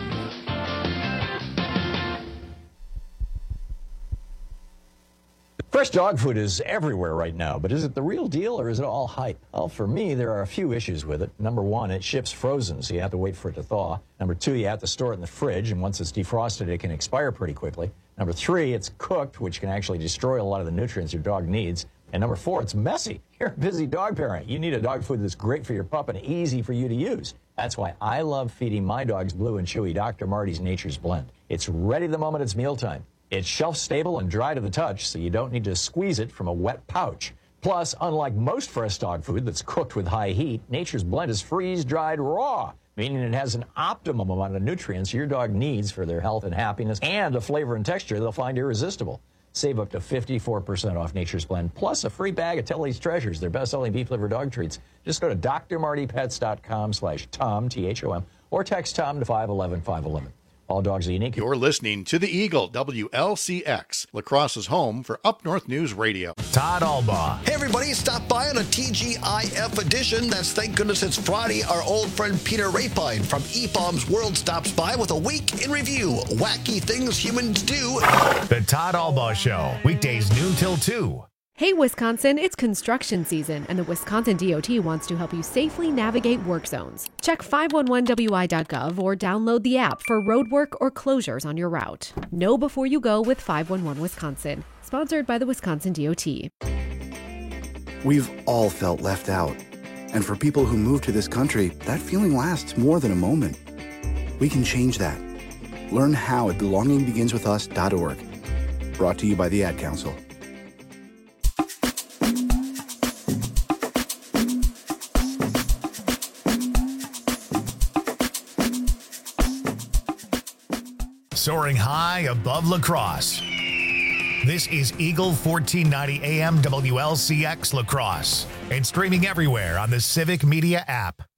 Fresh dog food is everywhere right now, but is it the real deal or is it all hype? Well, for me, there are a few issues with it. Number one, it ships frozen, so you have to wait for it to thaw. Number two, you have to store it in the fridge, and once it's defrosted, it can expire pretty quickly. Number three, it's cooked, which can actually destroy a lot of the nutrients your dog needs. And number four, it's messy. You're a busy dog parent. You need a dog food that's great for your pup and easy for you to use. That's why I love feeding my dogs Blue and Chewy Doctor Marty's Nature's Blend. It's ready the moment it's mealtime. It's shelf-stable and dry to the touch, so you don't need to squeeze it from a wet pouch. Plus, unlike most fresh dog food that's cooked with high heat, Nature's Blend is freeze-dried raw, meaning it has an optimum amount of nutrients your dog needs for their health and happiness, and a flavor and texture they'll find irresistible. Save up to fifty-four percent off Nature's Blend, plus a free bag of Telly's Treasures, their best-selling beef liver dog treats. Just go to d r marty pets dot com slash Tom, T H O M, or text Tom to five one one, five one one. All dogs are unique. You're listening to The Eagle, W L C X, La Crosse's home for Up North News Radio. Todd Albaugh. Hey, everybody, stop by on a T G I F edition. That's thank goodness it's Friday. Our old friend Peter Rapine from E Bombs World stops by with a week in review. Wacky things humans do. The Todd Albaugh Show, weekdays noon till two. Hey, Wisconsin, it's construction season, and the Wisconsin D O T wants to help you safely navigate work zones. Check five one one W I dot gov or download the app for road work or closures on your route. Know before you go with five one one Wisconsin, sponsored by the Wisconsin D O T. We've all felt left out. And for people who move to this country, that feeling lasts more than a moment. We can change that. Learn how at belonging begins with us dot org. Brought to you by the Ad Council. Soaring high above La Crosse. This is Eagle fourteen ninety A M W L C X La Crosse and streaming everywhere on the Civic Media app.